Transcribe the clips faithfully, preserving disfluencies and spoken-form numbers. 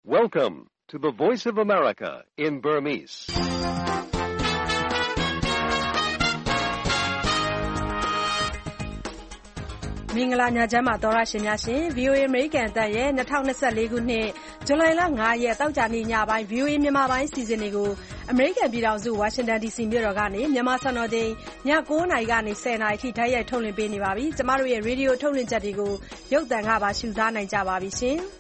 Welcome to the Voice of America in Burmese. ။မင်္ဂလာညချမ်းပါသောရရှင်များရှင် ဗွီအိုအေ အမေရိကန်အသံရဲ့၂၀၂၄ခုနှစ်ဇူလိုင်လ၅ရက်သောကြာနေ့ညပိုင်း ဗွီအိုအေမြန်မာပိုင်းအစီအစဉ်တွေကိုအမေရိကန်ပြည်ထောင်စုဝါရှင်တန်ဒီစီမြို့တော်ကနေမြန်မာစံတော်ချိန်ည၉နာရီကနေ၁၀နာရီထိတိုက်ရိုက်ထုတ်လွှင့်ပေးနေပါပြီ။ကျမတို့ရဲ့ရေဒီယိုထုတ်လွှင့်ချက်တွေကိုရုပ်သံကပါရှုစားနိုင်ကြပါပြီရှင်။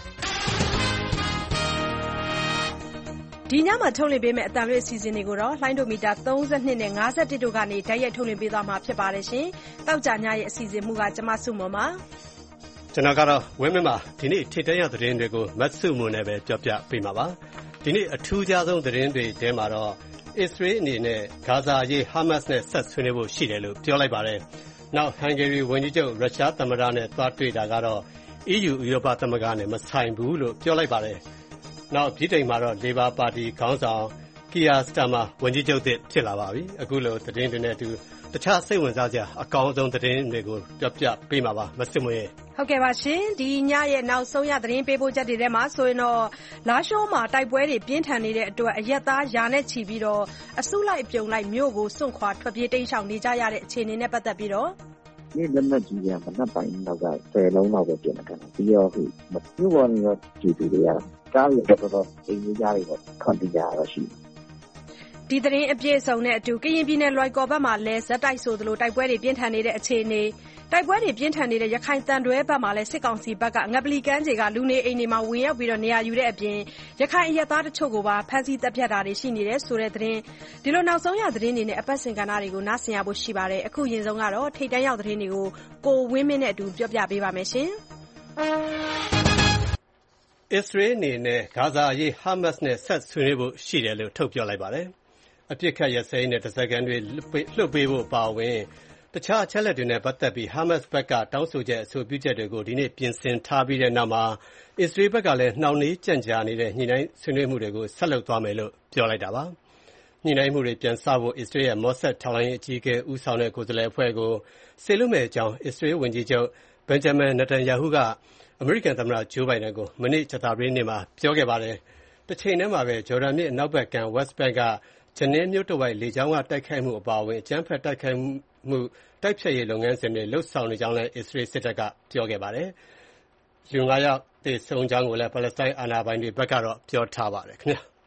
ဒီညမှာထုတ်လွှင့်ပေးမယ့်အသံလွှင့်အစီအစဉ်တွေကိုတော့လှိုင်းဒိုမီတာသုံး၂နဲ့၅၁တို့ကနေတိုက်ရိုက်ထုတ်လွှင့်ပေးသွားမှာဖြစ်ပါတယ်ရှင်။တောက်ကြညရဲ့အစီအစဉ်မူကကျမစုမွန်ပါ။ကျွန်တော်ကတော့ဝင်းမင်းပါဒီနေ့ထိတ်တန့်ရသတင်းတွေကိုမတ်စုမွန်နဲ့ပဲပြောပြပေးမှာပါ။ဒီနေ့အထူးခြားဆုံးသတင်းတွေထဲမှာတော့အစ္စရေးအနေနဲ့ဂါဇာရေးဟာမတ်စ်နဲ့ဆက်ဆွေးနွေးဖို့ရှိတယ်လို့ပြောလိုက်ပါတယ်။နောက်ဟန်ဂေရီဝန်ကြီးချုပ်ရုရှားသမ္မတနဲ့သွားတွေ့တာကတော့ အီးယူ ဥရောပသမဂ္ဂနဲ့မဆိုင်ဘူးလို့ပြောလိုက်ပါတယ်။နောက်ဗြိတိန်မှာတော့လေဘာပါတီခေါင်းဆောင်ကီယာစတာမာဝန်ကြီးချုပ်သစ်ဖြစ်လာပါပြီ။အခုလိုသတင်းတွေနဲ့အတူတခြားစိတ်ဝင်စားစရာအကောင်းဆုံးသတင်းတွေကိုပြောပြပေးမှာပါမစစ်မွေးဟုတ်ကဲ့ပါရှင်ဒီညရဲ့နောက်ဆုံးရသတင်းပေးပို့ချက်တွေထဲမှာဆိုရင်တော့လာရှိုးမှာတိုက်ပွဲတွေပြင်းထန်နေတဲ့အတွက်အရက်သားယာနဲ့ချီပြီးတော့အစုလိုက်ပြုံလိုက်မြို့ကိုစွန့်ခွာထွက်ပြေးတိမ်းရှောင်နေကြရတဲ့အခြေအနေနဲ့ပတ်သက်ပြီးတော့ဒီလက်နက်ကြီးကမနှက်ပိုင်းတော့ကဆယ်လုံးလောက်ပဲပြင်နေတာပြီးတော့ဟိုမြို့ပေါ်နေတော့ကြည့်ပြီးရတာကားရတော့တော့အင်းကြီးကြားတွေတော့ခွန်တရားရရှိဒီသတင်းအပြည့်အစုံနဲ့အတူကရင်ပြည်နယ်လွိုင်ကော်ဘက်မှာလဲဇက်တိုက်ဆိုသလိုတိုက်ပွဲတွေပြင်းထန်နေတဲ့အခြေအနေတိုက်ပွဲတွေပြင်းထန်နေတဲ့ရခိုင်တန်တွဲဘက်မှာလဲစစ်ကောင်စီဘက်ကငပလီကမ်းခြေကလူနေအိမ်တွေမှာဝင်ရောက်ပြီးတော့နေရာယူတဲ့အပြင်ရခိုင်အရက်သားတချို့ကိုပါဖမ်းဆီးတပ်ဖြတ်တာတွေရှိနေတယ်ဆိုတဲ့သတင်းဒီလိုနောက်ဆုံးရသတင်းတွေနဲ့အပတ်စဉ်ကဏ္ဍတွေကိုနားဆင်ရဖို့ရှိပါတယ်အခုရင်ဆုံးကတော့ထိတ်တန့်ရောက်သတင်းတွေကိုကိုဝင်းမင်းနဲ့အတူပြောပြပေးပါမယ်ရှင်အစ္စရေးအနေနဲ့ဂါဇာအရေးဟာမတ်စ်နဲ့ဆက်ဆွေးနွေးဖို့ရှိတယ်လို့ထုတ်ပြောလိုက်ပါတယ်အပြစ်ခတ်ရစဲနဲ့တစကန်တွေလှုပ်ပေးဖို့ပါဝင်တခြားအချက်လက်တွေနဲ့ပတ်သက်ပြီးဟာမတ်စ်ဘက်ကတောင်းဆိုချက်အဆိုပြုချက်တွေကိုဒီနေ့ပြင်ဆင်ထားပြီးတဲ့နောက်မှာအစ္စရေးဘက်ကလည်းနှောင့်နှေးကြန့်ကြာနေတဲ့ညှိနှိုင်းဆွေးနွေးမှုတွေကိုဆက်လုပ်သွားမယ်လို့ပြောလိုက်တာပါညှိနှိုင်းမှုတွေပြန်စဖို့အစ္စရေးရဲ့မော့ဆတ်ထောက်လှမ်းရေးအကြီးအကဲဦးဆောင်တဲ့ကိုယ်စားလှယ်အဖွဲ့ကိုစေလွှတ်မယ့်အကြောင်းအစ္စရေးဝန်ကြီးချုပ်ဘင်ဂျမင်နတန်ယာဟုကအမေရိကန်သမ္မတဂျိုးဘိုင်ဒန်ကိုမနေ့ကြာသပတေးနေ့မှာပြောခဲ့ပါတယ်တစ်ချိန်တည်းမှာပဲဂျော်ဒန်မြစ်အနောက်ဘက်ကဝက်စ်ဘက်ကဂျနင်းမြို့တဝိုက်လေကြောင်းကတိုက်ခိုက်မှုအပါအဝင်အကြမ်းဖက်တိုက်ခိုက်မှုတိုက်ဖျက်ရေးလုပ်ငန်းစဉ်တွေလှုပ်ဆောင်နေကြောင်းလည်းအစ္စရေးစစ်တပ်ကပြောခဲ့ပါတယ်။လူငါးယောက်သေဆုံးကြောင်းကိုလည်းပါလက်စတိုင်းအာဏာပိုင်တွေဘက်ကတော့ပြောထားပါတယ်ခင်ဗျာ။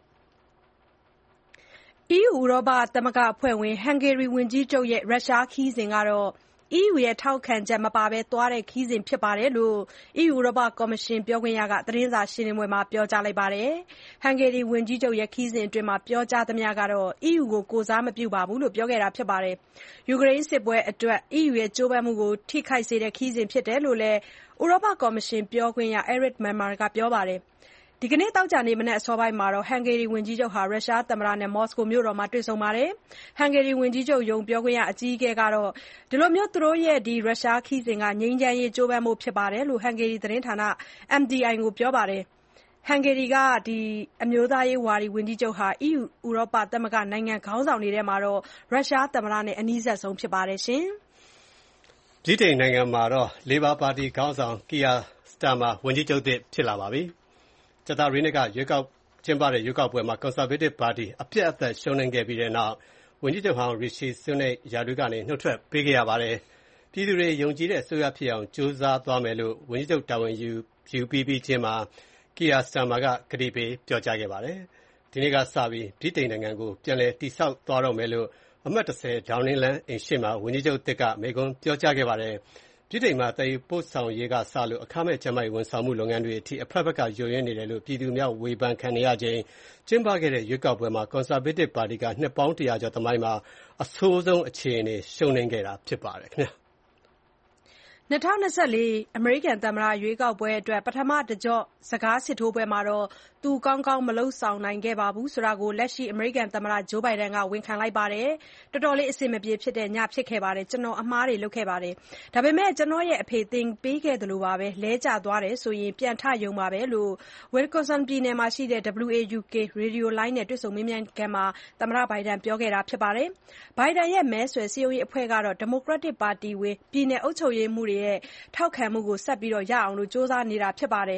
အီးယူ ဥရောပသမဂ္ဂအဖွဲ့ဝင်ဟန်ဂေရီဝန်ကြီးချုပ်ရဲ့ရုရှားခရီးစဉ်ကတော့ အီးယူရဲ့ထောက်ခံချက်မပါဘဲသွားတဲ့ခရီးစဉ်ဖြစ်တယ်လို့ အီးယူ ဥရောပကော်မရှင်ပြောခွင့်ရကသတင်းစာရှင်းလင်းပွဲမှာပြောကြားလိုက်ပါတယ်။ဟန်ဂေရီဝန်ကြီးချုပ်ရဲ့ခရီးစဉ်အတွင်းပြောကြားသမျှကတော့ အီးယူကိုကိုယ်စားမပြုပါဘူးလို့ပြောခဲ့တာဖြစ်ပါတယ်။ယူကရိန်းစစ်ပွဲအတွက် အီးယူရဲ့ကြိုးပမ်းမှုကိုထိခိုက်စေတဲ့ခရီးစဉ်ဖြစ်တယ်လို့လည်းဥရောပကော်မရှင်ပြောခွင့်ရ Eric Mamer ကပြောပါတယ်။ဒီကနေ့သောကြာနေ့မနက်အစောပိုင်းမှာဟန်ဂေရီဝန်ကြီးချုပ်ဟာရုရှားသမ္မတနဲ့မော်စကိုမြို့တော်မှာတွေ့ဆုံပါတယ်။ဟန်ဂေရီဝန်ကြီးချုပ်ရုံးပြောခွင့်ရအကြီးအကဲကတော့ဒီလိုမျိုးသူတို့ရဲ့ရုရှားခရီးစဉ်ကငြိမ်းချမ်းရေးကြိုးပမ်းမှုဖြစ်တယ်လို့ဟန်ဂေရီသတင်းဌာန အမ် တီ အိုင် ကိုပြောပါတယ်။ဟန်ဂေရီကအမျိုးသားရေးဝါဒီဝန်ကြီးချုပ်ဟာ အီးယူ ဥရောပသမဂ္ဂနိုင်ငံခေါင်းဆောင်တွေထဲမှာရုရှားသမ္မတနဲ့အနီးစပ်ဆုံးဖြစ်ပါတယ်ရှင်။ဗြိတိန်နိုင်ငံမှာတော့လေဘာပါတီခေါင်းဆောင်ကီယာစတာမာဝန်ကြီးချုပ်သစ်ဖြစ်လာပါပြီ။ကြာသပတေးနေ့ကရွေးကောက်ကျင်းပတဲ့ရွေးကောက်ပွဲမှာကွန်ဆာဗေးတစ်ပါတီအပြတ်အသတ်ရှုံးနိမ့်ခဲ့ပြီးတဲ့နောက်ဝန်ကြီးချုပ်ဟောင်းရီရှီဆွနက်ရာထူးကနေနှုတ်ထွက်ပေးခဲ့ရပါတယ်။ပြည်သူတွေယုံကြည်တဲ့အစိုးရဖြစ်အောင်ကြိုးစားသွားမယ်လို့ဝန်ကြီးချုပ်တာဝန်ယူယူပြီးပြီးချင်းမှာကီယာစတာမာကကတိပေးပြောကြားခဲ့ပါတယ်။ဒီနေ့ကစပြီးဗြိတိန်နိုင်ငံကိုပြန်လည်တည်ဆောက်သွားတော့မယ်လို့အမှတ်၁၀ဒေါင်းနင်းလန်းအိမ်ရှိမှာဝန်ကြီးချုပ်သစ်ကမိန့်ခွန်းပြောကြားခဲ့ပါတယ်။ဗြိတိန်မှာတည်ပို့ဆောင်ရေးကစလို့အခမဲ့ကျန်းမာရေးဝန်ဆောင်မှုလုပ်ငန်းတွေအထိအဖက်ဖက်ကယိုယွင်းနေတယ်လို့ပြည်သူများဝေဖန်ခံနေရချိန်ကျင်းပခဲ့တဲ့ရွေးကောက်ပွဲမှာကွန်ဆာဗေးတစ်ပါတီကနှစ်ပေါင်းတရာကျော်သမိုင်းမှာအဆိုးဆုံးအခြေအနေရှုံးနိမ့်ခဲ့တာဖြစ်ပါတယ်ခင်ဗျာ။၂၀၂၄အမေရိကန်သမ္မတရွေးကောက်ပွဲအတွက်ပထမတကျော့စကားစစ်ထိုးပွဲမှာသူကောင်းကောင်းမလုပ်ဆောင်နိုင်ခဲ့ဘူးဆိုတာကိုလက်ရှိအမေရိကန်သမ္မတဂျိုးဘိုင်ဒန်ကဝန်ခံလိုက်ပါတယ်။တော်တော်လေးအဆင်မပြေဖြစ်တဲ့ညဖြစ်ခဲ့ပါတယ်။ကျွန်တော်အမှားတွေလုပ်ခဲ့ပါတယ်။ဒါပေမဲ့ကျွန်တော်ရဲ့အဖေသင်ပေးခဲ့သလိုပါပဲလဲကျသွားတယ်ဆိုရင်ပြန်ထရုံပါပဲလို့ Wisconsin ပြည်နယ်မှာရှိတဲ့ ဒဗလ်ယူ အေ ယူ ကေ ရေဒီယိုလိုင်းနဲ့တွေ့ဆုံမေးမြန်းခန်းမှာသမ္မတဘိုင်ဒန်ပြောခဲ့တာဖြစ်ပါတယ်။ဘိုင်ဒန်ရဲ့မဲဆွယ်စည်းရုံးရေးအဖွဲ့ကတော့ဒီမိုကရက်တစ်ပါတီဝင်ပြည်နယ်အုပ်ချုပ်ရေးမှူးတွေရဲ့ထောက်ခံမှုကိုဆက်ပြီးရအောင်ကြိုးစားနေတာဖြစ်ပါတယ်။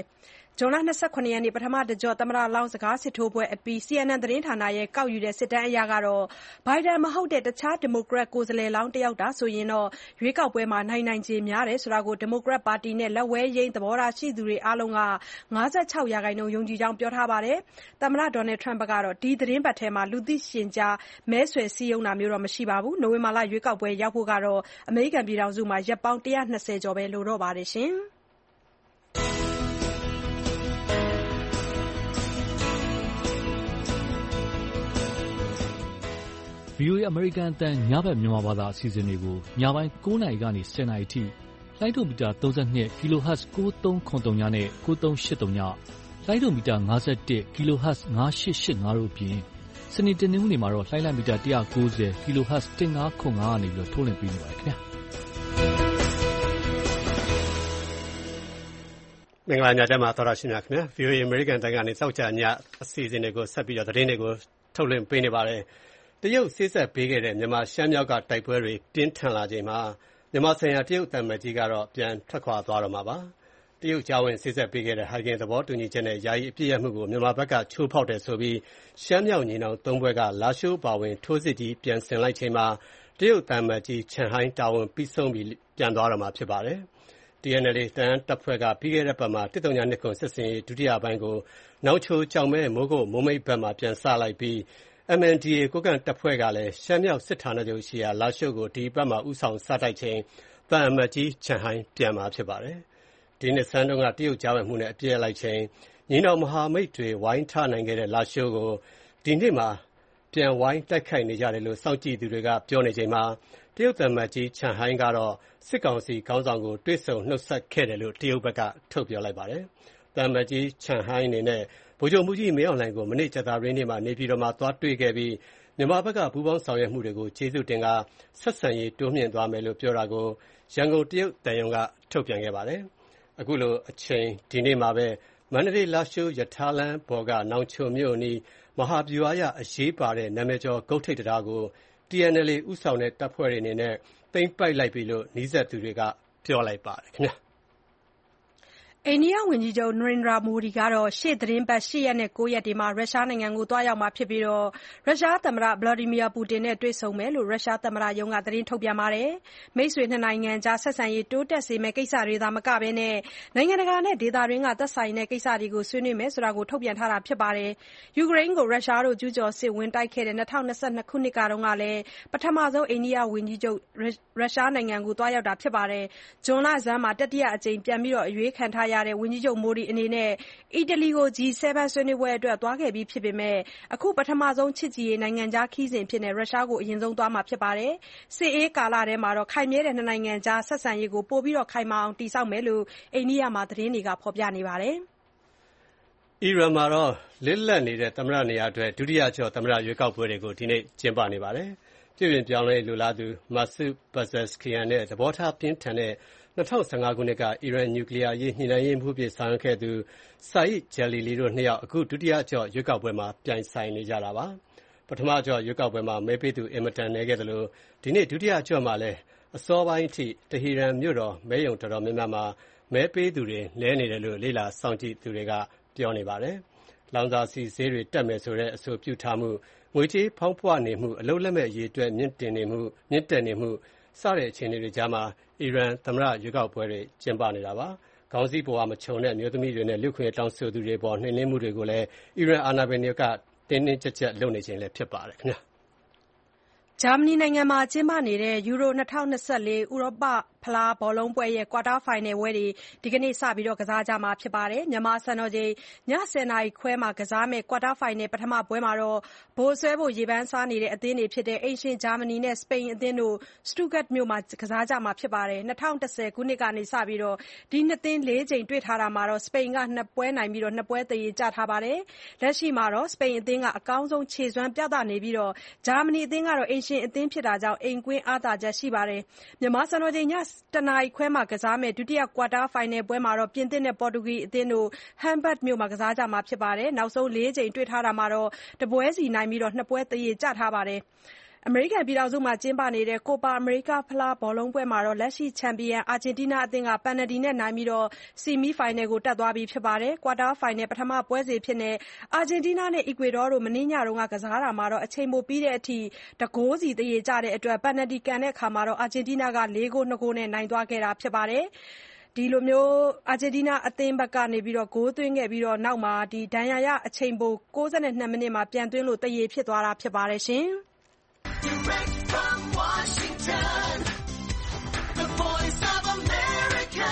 ဇွန်လ ၂၇ ရက်နေ့ ပထမတကျော့သမ္မတလောင်းစကားစစ်ထိုးပွဲအပြီး စီအန်အန် သတင်းဌာနရဲ့ကောက်ယူတဲ့စစ်တမ်းအရ Biden မဟုတ်တဲ့ တခြားဒီမိုကရက်ကိုယ်စားလှယ်လောင်းတယောက်သာဆိုရင် ရွေးကောက်ပွဲမှာနိုင်နိုင်ခြေများတယ်ဆိုတာကို ဒီမိုကရက်ပါတီနဲ့လက်ဝဲယိမ်းသဘောထားရှိသူတွေအားလုံးက ၅၆ ရာခိုင်နှုန်းယုံကြည်ကြောင်းပြောထားပါတယ်။ သမ္မတ Donald Trump ကတော့ ဒီသီတင်းပတ်ထဲ လူသိရှင်ကြား မဲဆွယ်စည်းရုံးတာမျိုးမရှိပါဘူး။ နိုဝင်ဘာလရွေးကောက်ပွဲရောက်ဖို့ အမေရိကန်ပြည်ထောင်စုမှာ ရက်ပေါင်း ၁၂၀ ကျော်ပဲလိုတော့ပါတယ်။ဗွီအိုအေ အမေရိကန်အသံညဘက်မြန်မာဘာသာအစီအစဉ်တွေကိုညပိုင်း၉နာရီကနေ ၁၀နာရီထိလိုင်းဒိုမီတာ၃၂ kHz ၉၃၇၃ညနဲ့၉၃၈၃ညလိုင်းဒိုမီတာ၅၁ kHz ၅၈၈၅တို့အပြင်စနေတနင်္ဂနွေမှာတော့လိုင်းလံမီတာ၁၉၀ kHz ၁၅၇၅ကနေပြီးထုတ်လွှင့်ပေးနေပါတယ်ခင်ဗျာမင်္ဂလာညချမ်းပါသောရရှိများခင်ဗျာ ဗွီအိုအေ အမေရိကန်တန်ကနေစောက်ကြညအစီအစဉ်တွေကိုဆက်ပြီးတော့သတင်းတွေကိုထုတ်လွှင့်ပေးနေပါတယ်တရုတ်ဆေးဆက်ပေးခဲ့တဲ့မြန်မာရှမ်းမြောက်ကတိုက်ပွဲတွေပြင်းထန်လာချိန်မှာမြန်မာဆိုင်ရာတရုတ်တန်မတ်ကြီးကတော့ပြန်ထွက်ခွာသွားတော့မှာပါတရုတ်ကြားဝင်ဆေးဆက်ပေးခဲ့တဲ့ဟိုင်ဂင်သဘောတူညီချက်နဲ့ယာယီအပြည့်ရမှုကိုမြန်မာဘက်ကချိုးဖောက်တယ်ဆိုပြီးရှမ်းမြောက်ညီနောင်သုံးဘွဲကလာရှိုးပါဝင်ထိုးစစ်ကြီးပြန်ဆင်လိုက်ချိန်မှာတရုတ်တန်မတ်ကြီးချန်ဟိုင်းတာဝန်ပြီးဆုံးပြီးပြန်သွားတော့မှာဖြစ်ပါတယ်။ တီ အန် အယ်လ် အေ တန်တပ်ဖွဲ့ကပြီးခဲ့တဲ့ပတ်မှာတစ်တုံညာနှစ်ခုစစ်စင်ရေးဒုတိယပိုင်းကိုနောက်ချိုကြောင်မဲမိုးကုတ်မိုးမိတ်ဘက်မှာပြန်စလိုက်ပြီး အမ် အန် ဒီ အေ ကိုကန့်တပ်ဖွဲ့ကလည်းရှမ်းမြောက်စစ်ဌာနချုပ်ရှိရာလာရှိုးကိုဒီဘက်မှာဦးဆောင်စတိုက်ချိန်တန်အမတ်ကြီးချန်ဟိုင်းပြန်မှာဖြစ်ပါတယ်။ဒီနှစ်ဆန်းတုန်းကတရုတ်ကြားဝင်မှုနဲ့အပြည့်လိုက်ချိန်ညီနောင်မဟာမိတ်တွေဝိုင်းထားနိုင်ခဲ့တဲ့လာရှိုးကိုဒီနေ့မှာပြန်ဝိုင်းတိုက်ခိုက်နေကြတယ်လို့စောင့်ကြည့်သူတွေကပြောနေချိန်မှာတရုတ်တန်မတ်ကြီးချန်ဟိုင်းကတော့စစ်ကောင်စီခေါင်းဆောင်ကိုတွေ့ဆုံနှုတ်ဆက်ခဲ့တယ်လို့တရုတ်ဘက်ကထုတ်ပြောလိုက်ပါတယ်။တန်မတ်ကြီးချန်ဟိုင်းအနေနဲ့ဗိုလ်ချုပ်မှူးကြီးမင်းအောင်လှိုင်ကိုမနေ့ကြာသပတေးနေ့မှာနေပြည်တော်မှာသွားတွေ့ခဲ့ပြီးမြန်မာဘက်ကပူးပေါင်းဆောင်ရွက်မှုတွေကိုကျေးဇူးတင်ကဆက်ဆံရေးတိုးမြှင့်သွားမယ်လို့ပြောတာကိုရန်ကုန်တရုတ်တန်ယုံကထုတ်ပြန်ခဲ့ပါတယ်။အခုလိုအချိန်ဒီနေ့မှာပဲမန္တလေးလာရှိုးရထားလမ်းပေါ်ကနောင်ချိုမြို့အနီးမဟာဗျူဟာရအရေးပါတဲ့နာမည်ကျော်ဂုတ်ထိပ်တရားကို တီ အန် အယ်လ် အေ ဦးဆောင်တဲ့တပ်ဖွဲ့တွေအနေနဲ့သိမ်းပိုက်လိုက်ပြီလို့နီးစပ်သူတွေကပြောလိုက်ပါတယ်ခင်ဗျာအိန္ဒိယဝန်ကြီးချုပ် Narendra Modi ကတော့ရှေ့သီတင်းပတ် ၈ ရက်နဲ့ ၉ ရက်တွေမှာရုရှားနိုင်ငံကိုသွားရောက်မှာဖြစ်ပြီးရုရှားသမ္မတ Vladimir Putin နဲ့တွေ့ဆုံမယ်လို့ရုရှားသမ္မတရုံးကသတင်းထုတ်ပြန်ပါတယ်။မိတ်ဆွေနှစ်နိုင်ငံကြားဆက်ဆံရေးတိုးတက်စေမယ့်ကိစ္စတွေသာမကဘဲနိုင်ငံတကာနဲ့ဒေသတွင်းကသက်ဆိုင်တဲ့ကိစ္စတွေကိုဆွေးနွေးမယ်ဆိုတာကိုထုတ်ပြန်ထားတာဖြစ်ပါတယ်။ယူကရိန်းကိုရုရှားကျူးကျော်စစ်ဝင်တိုက်ခဲ့တဲ့၂၀၂၂ ခုနှစ်ကလည်းပထမဆုံးအိန္ဒိယဝန်ကြီးချုပ်ရုရှားနိုင်ငံကိုသွားရောက်တာဖြစ်ပါတယ်။ဇွန်လဆန်းမှာတတိယအကြိမ်ပြန်ပြီးအရွေးခံထားရတဲ့ဝန်ကြီးချုပ် Modi အနေနဲ့အီတလီကို ဂျီ ဆဲဗန် ဆွေးနွေးပွဲအတွက်သွားခဲ့ပြီးဖြစ်ပေမဲ့အခုပထမဆုံးချစ်ကြည်ရေးနိုင်ငံခြားခရီးစဉ်အဖြစ်ရုရှားကိုအရင်ဆုံးသွားမှာဖြစ်ပါတယ်။စစ်အေးကာလထဲခိုင်မြဲတဲ့နှစ်နိုင်ငံကြားဆက်ဆံရေးကိုပိုပြီးခိုင်မာအောင်တည်ဆောက်မယ်လို့အိန္ဒိယမှာသတင်းတွေကဖော်ပြနေပါတယ်။အီရန်မှာတော့လစ်လပ်နေတဲ့သမ္မတနေရာအတွက်ဒုတိယကျော့သမ္မတရွေးကောက်ပွဲတွေကိုဒီနေ့ကျင်းပနေပါတယ်။ပြည်ပြင်ပြောင်းလဲလိုလားသူ Masoud Pezeshkian နဲ့သဘောထားပြင်းထန်တဲ့၂၀၁၅ခုနှစ်ကအီရန်နျူကလီးယားရေးညှိနှိုင်းရေးမှူးအဖြစ်ဆောင်ရွက်ခဲ့သူ Saeed Jalili တို့နှစ်ယောက်အခုဒုတိယကျော့ရွေးကောက်ပွဲမှာပြိုင်ဆိုင်နေကြတာပါ။ပထမကျော့ရွေးကောက်ပွဲမှာမဲပေးသူအင်မတန်နည်းခဲ့သလိုဒီနေ့ဒုတိယကျော့မှာလည်းအစောပိုင်းအထိတဟီရန်မြို့တော်မဲရုံတော်တော်များများမှာမဲပေးသူတွေနည်းနေတယ်လို့လေ့လာစောင့်ကြည့်သူတွေကပြောနေပါတယ်။လောင်စာဆီဈေးတွေတက်မယ်ဆိုတဲ့အဆိုပြုထားမှုငွေကြေးဖောင်းပွနေမှုအလုပ်လက်မဲ့အရေးအတွက်မြင့်တင်နေမှုမြင့်တက်နေမှုစတဲ့အခြေအနေတွေကြားမှာအီရန်သမ္မတရွေးကောက်ပွဲတွေကျင်းပနေတာပါ။ခေါင်းစည်းပေါ်ကမခြုံတဲ့မျိုးသမီးတွေနဲ့လူခွင့်တောင်းဆိုသူတွေပေါ်နှိမ်နင်းမှုတွေကိုလည်းအီရန်အာဏာပိုင်တွေကတင်းတင်းကြပ်ကြပ်လုပ်နေခြင်းလည်းဖြစ်ပါတယ်ခင်ဗျာ။ဂျာမနီနိုင်ငံမှာကျင်းပနေတဲ့ Euro ၂၀၂၄ ဥရောပဖလားဘောလုံးပွဲရဲ့ကွာတာဖိုင်နယ်ပွဲတွေဒီကနေ့စပြီးကစားကြမှာဖြစ်ပါတယ်။မြန်မာစံတော်ချိန်ည ၁၀နာရီခွဲမှာကစားမယ့်ကွာတာဖိုင်နယ်ပထမပွဲမှာဗိုလ်စွဲဖို့ရေပန်းစားနေတဲ့အသင်းတွေဖြစ်တဲ့အိမ်ရှင်ဂျာမနီနဲ့စပိန်အသင်းတို့ Stuttgart မြို့မှာကစားကြမှာဖြစ်ပါတယ်။၂၀၁၀ခုနှစ်ကစပြီးဒီနှစ်သင်းလေးကြိမ်တွေ့ထားတာမှာစပိန်ကနှစ်ပွဲနိုင်ပြီးနှစ်ပွဲသရေကျထားပါတယ်။လက်ရှိမှာစပိန်အသင်းကအကောင်းဆုံးခြေစွမ်းပြသနေပြီးဂျာမနီအသင်းကတော့အိမ်ရှင်အသင်းဖြစ်တာကြောင့်အိမ်ကွင်းအားသာချက်ရှိပါတယ်။မြန်မာစံတော်ချိန်ညတနာရီခွဲမှာကစားမယ့်ဒုတိယကွာတာဖိုင်နယ်ပွဲမှာပြင်သစ်နဲ့ပေါ်တူဂီအသင်းတို့ Hamburg မြို့မှာကစားကြမှာဖြစ်ပါတယ်။နောက်ဆုံးလေးကြိမ်တွေ့ထားတာမှာတပွဲစီနိုင်ပြီးနှစ်ပွဲသရေကျထားပါတယ်။အမေရိကန်ပြည်ထောင်စုမှာကျင်းပနေတဲ့ Copa America ဖလားဘောလုံးပွဲမှာလက်ရှိချန်ပီယံအာဂျင်တီးနားအသင်းကပယ်နယ်တီနဲ့နိုင်ပြီးဆီမီဖိုင်နယ်ကိုတက်သွားပြီဖြစ်ပါတယ်။ ကွာတာဖိုင်နယ်ပထမပွဲစဉ်အဖြစ်အာဂျင်တီးနားနဲ့အီကွေဒေါတို့မနေ့ညကကစားတာမှာအချိန်ပိုပြီးတဲ့အထိတဂိုးစီသရေကျတဲ့အတွက်ပယ်နယ်တီကန်တဲ့အခါအာဂျင်တီးနားကလေးဂိုး၂ဂိုးနဲ့နိုင်သွားခဲ့တာဖြစ်ပါတယ်။ ဒီလိုအာဂျင်တီးနားအသင်းဘက်ကဂိုးသွင်းခဲ့ပြီးနောက်မှာဒဏ်ရာရအချိန်ပို၉၂မိနစ်မှာပြန်သွင်းလို့သရေဖြစ်သွားတာဖြစ်ပါတယ်။ Direct from Washington, the voice of America,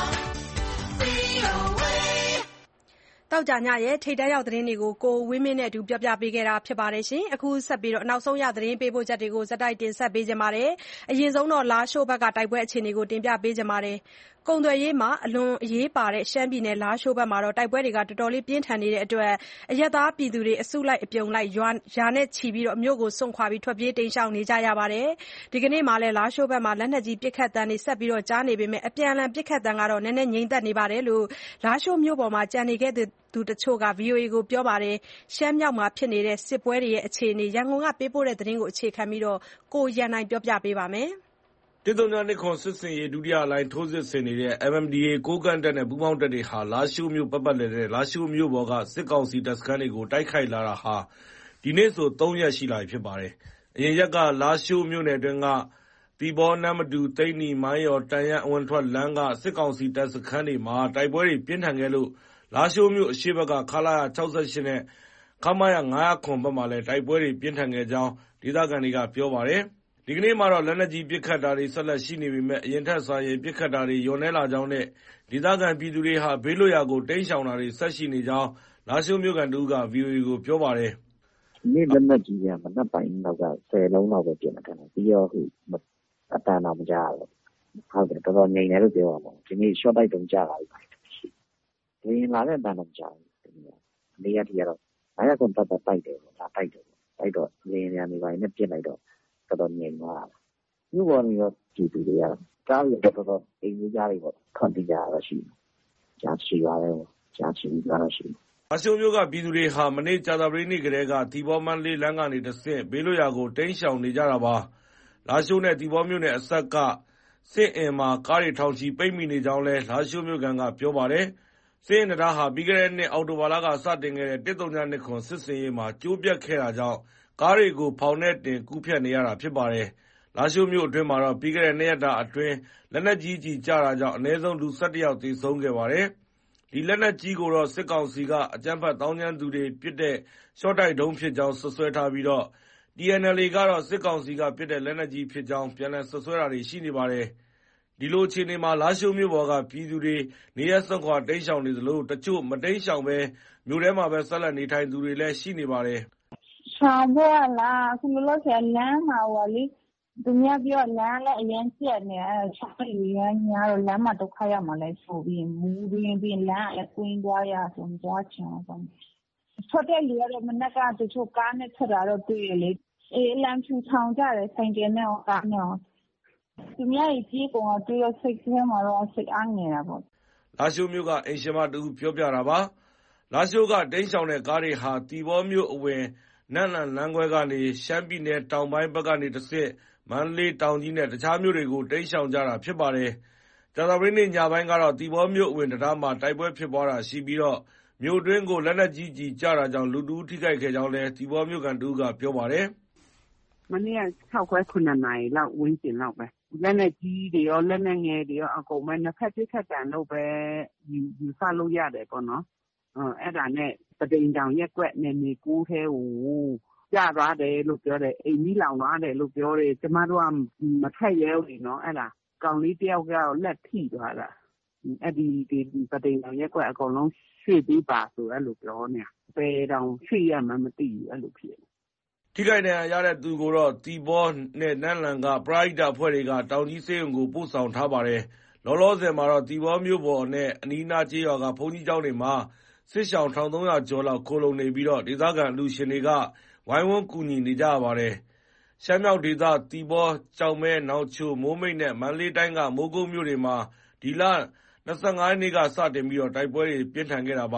V O A သောကြာညရဲ့ထိပ်တန်းရောက်သတင်းတွေကိုကိုဝင်းမင်းနဲ့အတူပြောပြပေးခဲ့တာဖြစ်ပါတယ်။ အခုဆက်ပြီးနောက်ဆုံးရသတင်းပေးပို့ချက်တွေကိုဆက်တိုက်တင်ဆက်ပေးကြပါမယ်။ အရင်ဆုံးလားရှိုးဘက်ကတိုက်ပွဲအခြေအနေကိုတင်ပြပေးကြပါမယ်။ ကုန်သွယ်ရေးမှာအလွန်အရေးပါတဲ့ရှမ်းပြည်နယ်လားရှိုးဘက်မှာတိုက်ပွဲတွေတော်တော်လေးပြင်းထန်နေတဲ့အတွက်အရပ်သားပြည်သူတွေအစုလိုက်အပြုံလိုက်ရာနဲ့ချီမြို့ကိုစွန့်ခွာထွက်ပြေးတိမ်းရှောင်နေကြရပါတယ်။ ဒီကနေ့မှာလည်းလားရှိုးဘက်မှာလက်နက်ကြီးပစ်ခတ်သံတွေဆက်ပြီးကြားနေပေမဲ့အပြန်အလှန်ပစ်ခတ်သံကတော့နည်းနည်းငြိမ်သက်နေတယ်လို့လားရှိုးမြို့ပေါ်မှာကျန်နေခဲ့သူတချို့က ဗွီအိုအေကိုပြောပါတယ်။ ရှမ်းမြောက်မှာဖြစ်နေတဲ့စစ်ပွဲတွေအခြေအနေရန်ကုန်ကပေးပို့တဲ့သတင်းကိုအခြေခံပြီးကိုရန်နိုင်ကပြောပြပေးပါမယ်။တစ်သုံး၂၇စစ်ဆင်ရေးဒုတိယလှိုင်းထိုးစစ်ဆင်နေတဲ့ M M D A ကိုးကန့်တပ်နဲ့ပူးပေါင်းတပ်တွေဟာလားရှိုးမြို့ပတ်ပတ်လည်နဲ့လားရှိုးမြို့ပေါ်ကစစ်ကောင်စီတပ်စခန်းတွေကိုတိုက်ခိုက်လာတာဟာဒီနေ့ဆိုသုံးရက်ရှိလာပြီဖြစ်ပါတယ်။ အရင်ရက်ကလားရှိုးမြို့နယ်အတွင်းကသီပေါ၊နမ္မတူ၊သိန္နီ၊မိုင်းယော်၊တန့်ယန်းအဝင်အထွက်လမ်းကစစ်ကောင်စီတပ်စခန်းတွေမှာတိုက်ပွဲတွေပြင်းထန်ခဲ့လို့လားရှိုးမြို့အရှေ့ဘက်က ခလရ၆၈နဲ့ခမရ၅၀၇ဘက်မှာလည်းတိုက်ပွဲတွေပြင်းထန်ခဲ့ကြောင်းဒေသခံတွေကပြောပါတယ်။ ဒီကနေ့မှာတော့လက်နက်ကြီးပစ်ခတ်တာတွေဆက်လက်ရှိနေပေမဲ့အရင်ထက်စာရင်ပစ်ခတ်တာတွေလျော့နည်းလာကြောင်းနဲ့ဒေသခံပြည်သူတွေဟာဘေးလွတ်ရာကိုတိမ်းရှောင်တာတွေဆက်ရှိနေကြောင်းလားရှိုးမြို့ခံတဦးက ဗွီအိုအေကိုပြောပါတယ်။ "ဒီနေ့လက်နက်ကြီးကမနက်ပိုင်းလောက်ကဆယ်လုံးလောက်ပဲပစ်တယ်ခင်ဗျ။ပြီးတော့အသံတော့မကြားရတော့ဘူး။ဟုတ်တယ်တော်တော်ငြိမ်တယ်လို့ပြောရမှာပေါ့။ဒီနေ့ရှော့တိုက်ဒုံးကျတာတွေဘာတွေမရှိဘူး။လေယာဉ်လာတဲ့အသံတော့မကြားဘူး။မနေ့ကထိကတော့၅၀၇တပ်တော့တိုက်တယ်ပေါ့လာတိုက်တယ်ပေါ့။တိုက်တော့လေယာဉ်ပျံတွေဘာတွေနဲ့ပစ်လိုက်တော့တော်တော်ငြိမ်သွားတာ။မြို့ပေါ်ကနေတော့ပြည်သူတွေကတော့ကားတွေတော်တော်အိမ်ကြီးကားတွေပေါ့ထွက်ပြေးကြတာတော့ရှိတယ်။ကြာရှည်ပါတယ်ပေါ့ကြာရှည်ပြီးသွားတော့ရှိတယ်။ " လားရှိုးမြို့ကပြည်သူတွေဟာမနေ့ကြာသပတေးနေ့ကတည်းကသီပေါ-မန္တလေးလမ်းကနေတဆင့်ဘေးလွတ်ရာကိုတိမ်းရှောင်နေကြတာပါ။ လားရှိုးနဲ့သီပေါမြို့နယ်အစပ်ကစစ်အင်မှာကားတွေထောင်ချီပိတ်မိနေကြောင်းလည်းလားရှိုးမြို့ခံကပြောပါတယ်။ စစ်အင်တံတားဟာပြီးခဲ့တဲ့နှစ်အောက်တိုဘာလကစတင်ခဲ့တဲ့တစ်သုံး၂၇စစ်ဆင်ရေးမှာကျိုးပျက်ခဲ့တာကြောင့်ကားတွေကိုဖောင်နဲ့တင်ကူးဖြတ်နေရတာဖြစ်ပါတယ်။ လားရှိုးမြို့အတွင်းမှာတော့ပြီးခဲ့တဲ့နှစ်ရက်တာအတွင်းလက်နက်ကြီးကျည်ကျတာကြောင့်အနည်းဆုံးလူ၁၁ယောက်သေဆုံးခဲ့ပါတယ်။ ဒီလက်နက်ကြီးကိုတော့စစ်ကောင်စီကအကြမ်းဖက်သောင်းကျန်းသူတွေပစ်တဲ့ရှော့တိုက်ဒုံးဖြစ်ကြောင်းစွပ်စွဲထားပြီး T N L A ကတော့စစ်ကောင်စီကပစ်တဲ့လက်နက်ကြီးဖြစ်ကြောင်းပြန်လည်စွပ်စွဲတာတွေရှိနေပါတယ်။ ဒီလိုအခြေအနေမှာလားရှိုးမြို့ပေါ်ကပြည်သူတွေနေရပ်စွန့်ခွာတိမ်းရှောင်နေသလိုတချို့မတိမ်းရှောင်ဘဲမြို့ထဲမှာပဲဆက်လက်နေထိုင်သူတွေလည်းရှိနေပါတယ်။ "ရှောင်ဖို့ကလားအခုလောလောဆယ်လမ်းမှာလေသူများပြောလမ်းလည်းအရမ်းကျပ်နေတယ်။ရှောင်တဲ့လူအရမ်းများတော့လမ်းမှာဒုက္ခရောက်မှာလည်းဆိုပြီးမူးတွင်းပြီးလမ်းကလည်းကွင်းသွားရဆိုမသွားချင်ဘူးပေါ့။ထွက်တဲ့လူကတော့မနက်ကတချို့ကားနဲ့ထွက်တာတော့တွေ့တယ်လေ။အေးအလံဖြူထောင်ကြတယ်ဆိုင်ကယ်နဲ့ရောကားနဲ့ရော။သူများတွေပြေးကုန်တာတွေ့တော့စိတ်ထဲမှာတော့စိတ်အားငယ်တာပေါ့။ " လားရှိုးမြို့ကအိမ်ရှင်မတဦးပြောပြတာပါ။ လားရှိုးကတိမ်းရှောင်တဲ့ကားတွေဟာသီပေါမြို့အဝင်နမ့်လန်လမ်းခွဲကနေရှမ်းပြည်နယ်တောင်ပိုင်းဘက်ကနေတဆင့်မန္တလေး၊တောင်ကြီးနဲ့ တခြားမြို့တွေကိုတိမ်းရှောင်ကြတာဖြစ်ပါတယ်။ ကြာသပတေးနေ့ညပိုင်းကတော့သီပေါမြို့အဝင်တံတားမှာတိုက်ပွဲဖြစ်ပွားတာရှိပြီးမြို့အတွင်းကိုလက်နက်ကြီးကျည်ကျတာကြောင့်လူတဦးထိခိုက်ခဲ့ကြောင်းလည်းသီပေါမြို့ခံတဦးကပြောပါတယ်။ "မနေ့ကခြောက်ခွဲခုနစ်နာရီလောက်ဝန်းကျင်လောက်ပဲ။လက်နက်ကြီးတွေရောလက်နက်ငယ်တွေရောအကုန်ပဲနှစ်ဘက်ပစ်ခတ်သံလို့ပဲယူဆလို့ရတယ်ပေါ့နော်။အဲဒါနဲ့ပန်းတိမ်တောင်ရပ်ကွက်နယ်မြေကိုးထဲကိုကျသွားတယ်လို့ပြောတယ်။အိမ်မီးလောင်သွားတယ်လို့ပြောတယ်။ကျမတို့ကမထွက်ရဲဘူးလေနော်အဲဒါ။ကောင်လေးတယောက်ကတော့လက်ထိသွားတာ။အဲဒီပန်းတိမ်တောင်ရပ်ကွက်အကုန်လုံးရွှေ့ပေးပါဆိုအဲလိုပြောနေတာ။ဘယ်တောင်ရွှေ့ရမှန်းမသိဘူးအဲလိုဖြစ်နေ။ " ထိခိုက်ဒဏ်ရာရတဲ့သူကိုတော့သီပေါနဲ့နမ့်လန်ကပရဟိတအဖွဲ့တွေကတောင်ကြီးဆေးရုံကိုပို့ဆောင်ထားပါတယ်။ လောလောဆယ်မှာတော့သီပေါမြို့ပေါ်နဲ့အနီးအနားကျေးရွာကဘုန်းကြီးကျောင်းတွေမှာစစ်ရှောင်တစ်ထောင်သုံးရာကျော်လောက်ခိုလှုံနေပြီးဒေသခံအလှူရှင်တွေကဝိုင်းဝန်းကူညီနေကြရပါတယ်။ ရှမ်းမြောက်ဒေသသီပေါ၊ကျောက်မဲ၊နောင်ချို၊မိုးမိတ်နဲ့မန္တလေးတိုင်းကမိုးကုတ်မြို့တွေမှာဒီလ၂၅ရက်နေ့ကစတင်ပြီးတိုက်ပွဲတွေပြင်းထန်ခဲ့တာပါ။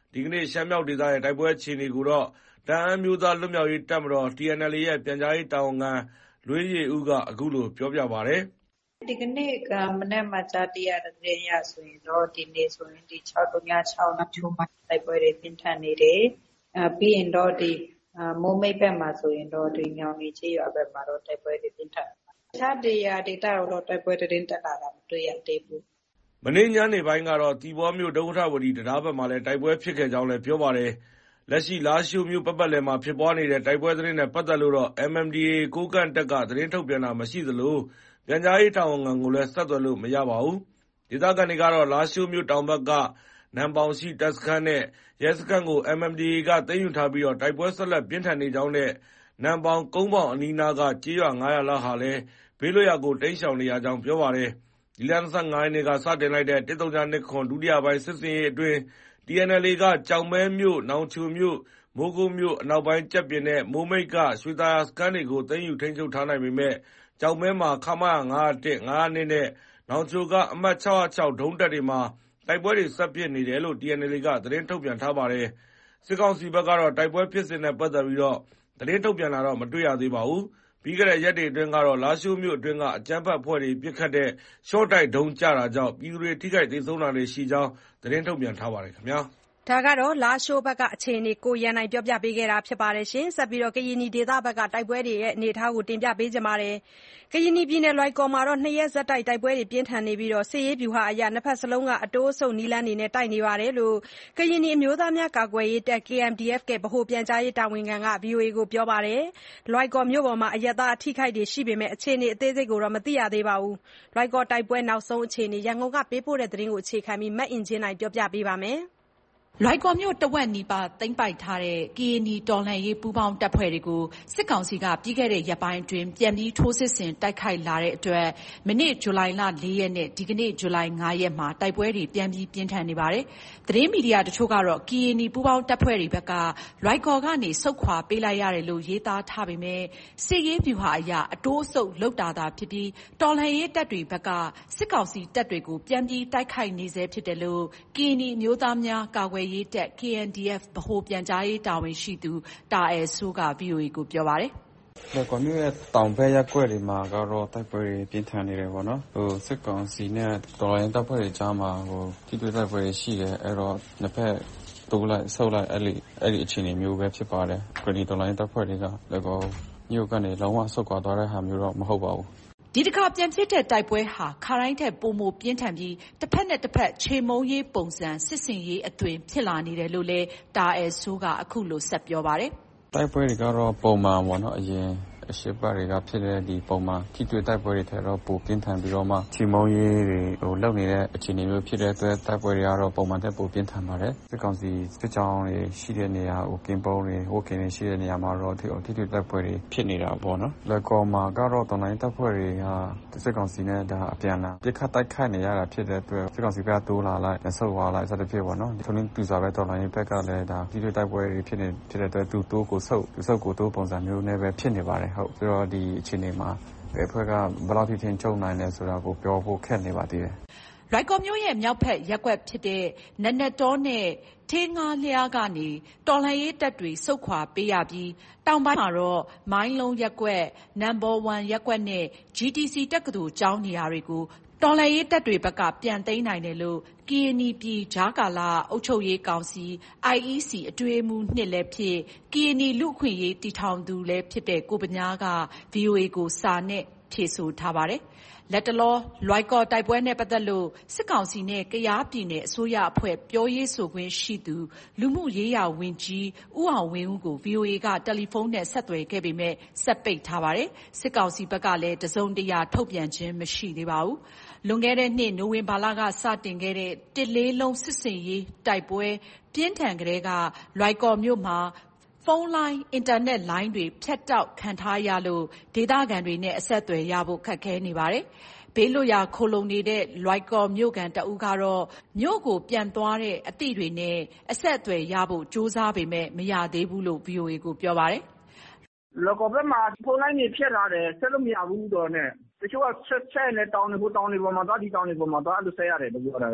ဒီကနေ့ရှမ်းမြောက်ဒေသရဲ့တိုက်ပွဲအခြေအနေကိုတော့တအာင်းမျိုးသားလွတ်မြောက်ရေးတပ်မတော် T N L A ရဲ့ပြန်ကြားရေးတာဝန်ခံလွေးယေဦးကအခုလိုပြောပြပါတယ်။ဒီကနေ့ကမနက်မှာကြားသိရတဲ့သတင်းအရဆိုရင်တော့ဒီနေ့ဆိုရင်ဒီ၆၃၆နောက်ချိုးမှာတိုက်ပွဲတွေပြင်းထန်နေတယ်။အဲပြီးရင်တော့ဒီမိုးမိတ်ဘက်မှာဆိုရင်တော့ဒီညောင်နေချေရွာဘက်မှာတော့တိုက်ပွဲတွေပြင်းထန်တယ်။တခြားဒေသဒေသတော့တိုက်ပွဲသတင်းတက်လာတာမတွေ့ရသေးဘူး။မနေ့ညနေပိုင်းကတော့သီပေါမြို့ဒုက္ခထဝတီတရားဘက်မှာလည်းတိုက်ပွဲဖြစ်ခဲ့ကြောင်းလည်းပြောပါတယ်။လက်ရှိလားရှိုးမြို့ပတ်ပတ်လည်မှာဖြစ်ပွားနေတဲ့တိုက်ပွဲသတင်းနဲ့ပတ်သက်လို့တော့ M M D A ကိုးကန့်တပ်ကသတင်းထုတ်ပြန်တာမရှိသလိုပြန်ကြားရေးတာဝန်ခံကိုလည်းဆက်သွယ်လို့မရပါဘူး။ဒေသခံတွေကတော့လားရှိုးမြို့တောင်ဘက်ကနမ်ပေါင်ရှိတပ်စခန်းနဲ့ရဲစခန်းကို M M D A ကသိမ်းယူထားပြီးတိုက်ပွဲဆက်လက်ပြင်းထန်နေကြောင်းနဲ့နမ်ပေါင်ကုန်းပေါင်အနီးနားကကျေးရွာငါးရွာလောက်ဟာလည်းဘေးလွတ်ရာကိုတိမ်းရှောင်နေရကြောင်းပြောပါတယ်။ဒီလ၂၅ရက်နေ့ကစတင်လိုက်တဲ့တစ်သုံး၂၇ဒုတိယပိုင်းစစ်ဆင်ရေးအတွင်း T N L A ကကျောက်မဲမြို့၊နောင်ချိုမြို့၊မိုးကုတ်မြို့အနောက်ပိုင်းကျပ်ပြင်နဲ့မိုးမိတ်ကရွှေသာယာစခန်းတွေကိုသိမ်းယူထိန်းချုပ်ထားနိုင်ပေမဲ့ကျောက်မဲမှာခမရ၅၀၁၊၅၀၂နဲ့နောင်ချိုကအမှတ်၆၀၆ဒုံးတပ်တွေမှာတိုက်ပွဲတွေဆက်ဖြစ်နေတယ်လို့ T N L A ကသတင်းထုတ်ပြန်ထားပါတယ်။စစ်ကောင်စီဘက်ကတော့တိုက်ပွဲဖြစ်စဉ်နဲ့ပတ်သက်ပြီးသတင်းထုတ်ပြန်တာတော့မတွေ့ရသေးပါဘူး။ပြီးခဲ့တဲ့ရက်တွေအတွင်းကတော့လားရှိုးမြို့အတွင်းကအကြမ်းဖက်အဖွဲ့တွေပစ်ခတ်တဲ့ရှော့တိုက်ဒုံးကျတာကြောင့်ပြည်သူတွေထိခိုက်သေဆုံးတာတွေရှိကြောင်းသတင်းထုတ်ပြန်ထားပါတယ်ခင်ဗျာ။ဒါကတော့လားရှိုးဘက်ကအခြေအနေကိုရန်နိုင်ပြောပြပေးခဲ့တာဖြစ်ပါတယ်ရှင်။ဆက်ပြီးတော့ကရင်နီဒေသဘက်ကတိုက်ပွဲတွေရဲ့အနေအထားကိုတင်ပြပေးကြပါမယ်။ကရင်နီပြည်နယ်လွိုင်ကော်မှာတော့နှစ်ရက်ဆက်တိုက်တိုက်ပွဲတွေပြင်းထန်နေပြီးတော့စစ်ရေးဗျူဟာအရနှစ်ဖက်စလုံးကအတိုးအဆုတ်နီးလန်းနေနဲ့တိုက်နေပါတယ်လို့ကရင်နီအမျိုးသားများကာကွယ်ရေးတပ် K M D F ကဗဟိုပြန်ကြားရေးတာဝန်ခံက V O A ကိုပြောပါတယ်။လွိုင်ကော်မြို့ပေါ်မှာအရက်သားအထိခိုက်တွေရှိပေမဲ့အခြေအနေအသေးစိတ်ကိုတော့မသိရသေးပါဘူး။လွိုင်ကော်တိုက်ပွဲနောက်ဆုံးအခြေအနေရန်ကုန်ကပေးပို့တဲ့သတင်းကိုအခြေခံပြီးမတ်အင်ဂျင်နိုင်ပြောပြပေးပါမယ်။လွိုင်ကော်မြို့တဝက်နီးပါးသိမ်းပိုက်ထားတဲ့ကရင်နီတော်လှန်ရေးပူးပေါင်းတပ်ဖွဲ့တွေကိုစစ်ကောင်စီကပြီးခဲ့တဲ့ရက်ပိုင်းအတွင်းပြန်ပြီးထိုးစစ်ဆင်တိုက်ခိုက်လာတဲ့အတွက်မနေ့ဇူလိုင်လ၄ရက်နဲ့ဒီကနေ့ဇူလိုင်၅ရက်မှာတိုက်ပွဲတွေပြန်ပြီးပြင်းထန်နေပါတယ်။သတင်းမီဒီယာတချို့ကတော့ကရင်နီပူးပေါင်းတပ်ဖွဲ့တွေဘက်ကလွိုင်ကော်ကနေဆုတ်ခွာပေးလိုက်ရတယ်လို့ရေးသားထားပေမဲ့စစ်ရေးဗျူဟာအရအတိုးအဆုတ်လောက်တာသာဖြစ်ပြီးတော်လှန်ရေးတပ်တွေဘက်ကစစ်ကောင်စီတပ်တွေကိုပြန်ပြီးတိုက်ခိုက်နေဆဲဖြစ်တယ်လို့ကရင်နီမျိုးသားများကာကွယ်ရေးတပ် K N D F ဗဟိုပြန်ကြားရေးတာဝန်ရှိသူတာအဲဆိုးက V O A ကိုပြောပါတယ်။လွိုင်ကော်မြို့ရဲ့တောင်ဘက်ရပ်ကွက်တွေမှာကတော့တိုက်ပွဲတွေပြင်းထန်နေတယ်ပေါ့နော်။ဟိုစစ်ကောင်စီနဲ့တော်လိုင်းတပ်ဖွဲ့တွေကြားမှာဟိုထိတွေ့တိုက်ပွဲတွေရှိတယ်အဲ့တော့နှစ်ဖက်တိုးလိုက်ဆုတ်လိုက်အဲ့ဒီအဲ့ဒီအခြေအနေမျိုးပဲဖြစ်ပါတယ်။ကရီတော်လိုင်းတပ်ဖွဲ့တွေကလည်းကောမြို့ကနေလုံးဝဆုတ်ခွာသွားတဲ့ဟာမျိုးတော့မဟုတ်ပါဘူး။ဒီတစ်ခါပြန်ဖြစ်တဲ့တိုက်ပွဲဟာခါတိုင်းထက်ပိုမိုပြင်းထန်ပြီးတစ်ဖက်နဲ့တစ်ဖက်ခြေမုံရေးပုံစံစစ်စင်ရေးအသွင်ဖြစ်လာနေတယ်လို့လည်းတာအဲဆိုးကအခုလိုဆက်ပြောပါတယ်။တိုက်ပွဲတွေကတော့ပုံမှန်ပေါ့နော်အရင်အရှိပတ်တွေကဖြစ်တဲ့ဒီပုံမှန်ထိတွေ့တိုက်ပွဲတွေထဲတော့ပိုပြင်းထန်ပြီးတော့မှချီမုံရေးတွေဟိုလောက်နေတဲ့အခြေအနေမျိုးဖြစ်တဲ့အတွက်တိုက်ပွဲတွေကတော့ပုံမှန်ထက်ပိုပြင်းထန်ပါတယ်စစ်ကောင်စီစစ်ကြောင်းတွေရှိတဲ့နေရာဟိုကင်းပုံးတွေဟိုကင်းတွေရှိတဲ့နေရာမှာတော့ထိထိတွေ့တိုက်ပွဲတွေဖြစ်နေတာပေါ့နော်လက်ကောမှာကတော့တော်လိုင်းတပ်ဖွဲ့တွေကစစ်ကောင်စီနဲ့ဒါအပြန်လာပြစ်ခတ်တိုက်ခိုက်နေရတာဖြစ်တဲ့အတွက်စစ်ကောင်စီကတိုးလာလိုက်ဆုတ်သွားလိုက်စသဖြင့်ပေါ့နော်ထုံးတူစွာပဲတော်လိုင်းဘက်ကလည်းဒါထိတွေ့တိုက်ပွဲတွေဖြစ်နေဖြစ်တဲ့အတွက်သူတိုးကိုဆုတ်သူဆုတ်ကိုတိုးပုံစံမျိုးနဲ့ပဲဖြစ်နေပါတယ်ဟုတ်ဆိုတော့ဒီအခြေအနေမှာဘယ်ဖွဲ့ကဘယ်လောက်ထိထင်ချုံနိုင်လဲဆိုတာကိုပြောဖို့ခက်နေပါသေးတယ်။လွိုင်ကော်မြို့ရဲ့မြောက်ဖက်ရက်ကွက်ဖြစ်တဲ့နနက်တောနဲ့ထေးငါးလျားကနေတော်လှန်ရေးတပ်တွေဆုတ်ခွာပေးရပြီးတောင်ပိုင်းမှာတော့မိုင်းလုံးရက်ကွက်နံပါတ်၁ရက်ကွက်နဲ့ G T C တက္ကသိုလ်ကျောင်းနေရာတွေကိုတော်လှန်ရေးတပ်တွေဘက်ကပြန်သိမ်းနိုင်တယ်လို့ကရင်နီပြည်ကြားကာလအုပ်ချုပ်ရေးကောင်စီ I E C အထွေအမှုနှစ်လည်းဖြစ်ကရင်နီလူ့အခွင့်အရေးတည်ထောင်သူလည်းဖြစ်တဲ့ကိုပညာက V O A ကိုစာနဲ့ဖြေဆိုထားပါတယ်။လက်တလောလွိုင်ကော်တိုက်ပွဲနဲ့ပတ်သက်လို့စစ်ကောင်စီနဲ့ကယားပြည်နယ်အစိုးရအဖွဲ့ပြောရေးဆိုခွင့်ရှိသူလူမှုရေးရာဝန်ကြီးဦးအောင်ဝင်းဦးကို V O A ကတယ်လီဖုန်းနဲ့ဆက်သွယ်ခဲ့ပေမဲ့ဆက်ပိတ်ထားပါတယ်။စစ်ကောင်စီဘက်ကလည်းတစုံတရာထုတ်ပြန်ခြင်းမရှိသေးပါဘူး။လွန်ခဲ့တဲ့နှစ်နိုဝင်ဘာလကစတင်ခဲ့တဲ့တစ်လေးလုံးစစ်စင်ရေးတိုက်ပွဲပြင်းထန်ကလေးကလွိုင်ကော်မြို့မှာဖုန်းလိုင်းအင်တာနက်လိုင်းတွေဖြတ်တောက်ခံထားရလို့ဒေသခံတွေနဲ့အဆက်အသွယ်ရဖို့ခက်ခဲနေပါတယ်။ဘေးလွတ်ရာခိုလုံနေတဲ့လွိုင်ကော်မြို့ကန်တအူးကတော့မြို့ကိုပြန်သွားတဲ့အသည့်တွေနဲ့အဆက်အသွယ်ရဖို့စူးစမ်းပေမဲ့မရသေးဘူးလို့ V O A ကိုပြောပါတယ်။လွိုင်ကော်ဘက်မှာဖုန်းလိုင်းတွေဖြတ်လာတယ်ဆက်လို့မရဘူးတော့နဲ့တချို့ကဆက်ဆက်နဲ့တောင်းနေဖို့တောင်းနေပေါ်မှာသွားဒီတောင်းနေပေါ်မှာသွားအဲ့လိုဆက်ရတယ်လို့ပြောတာပဲ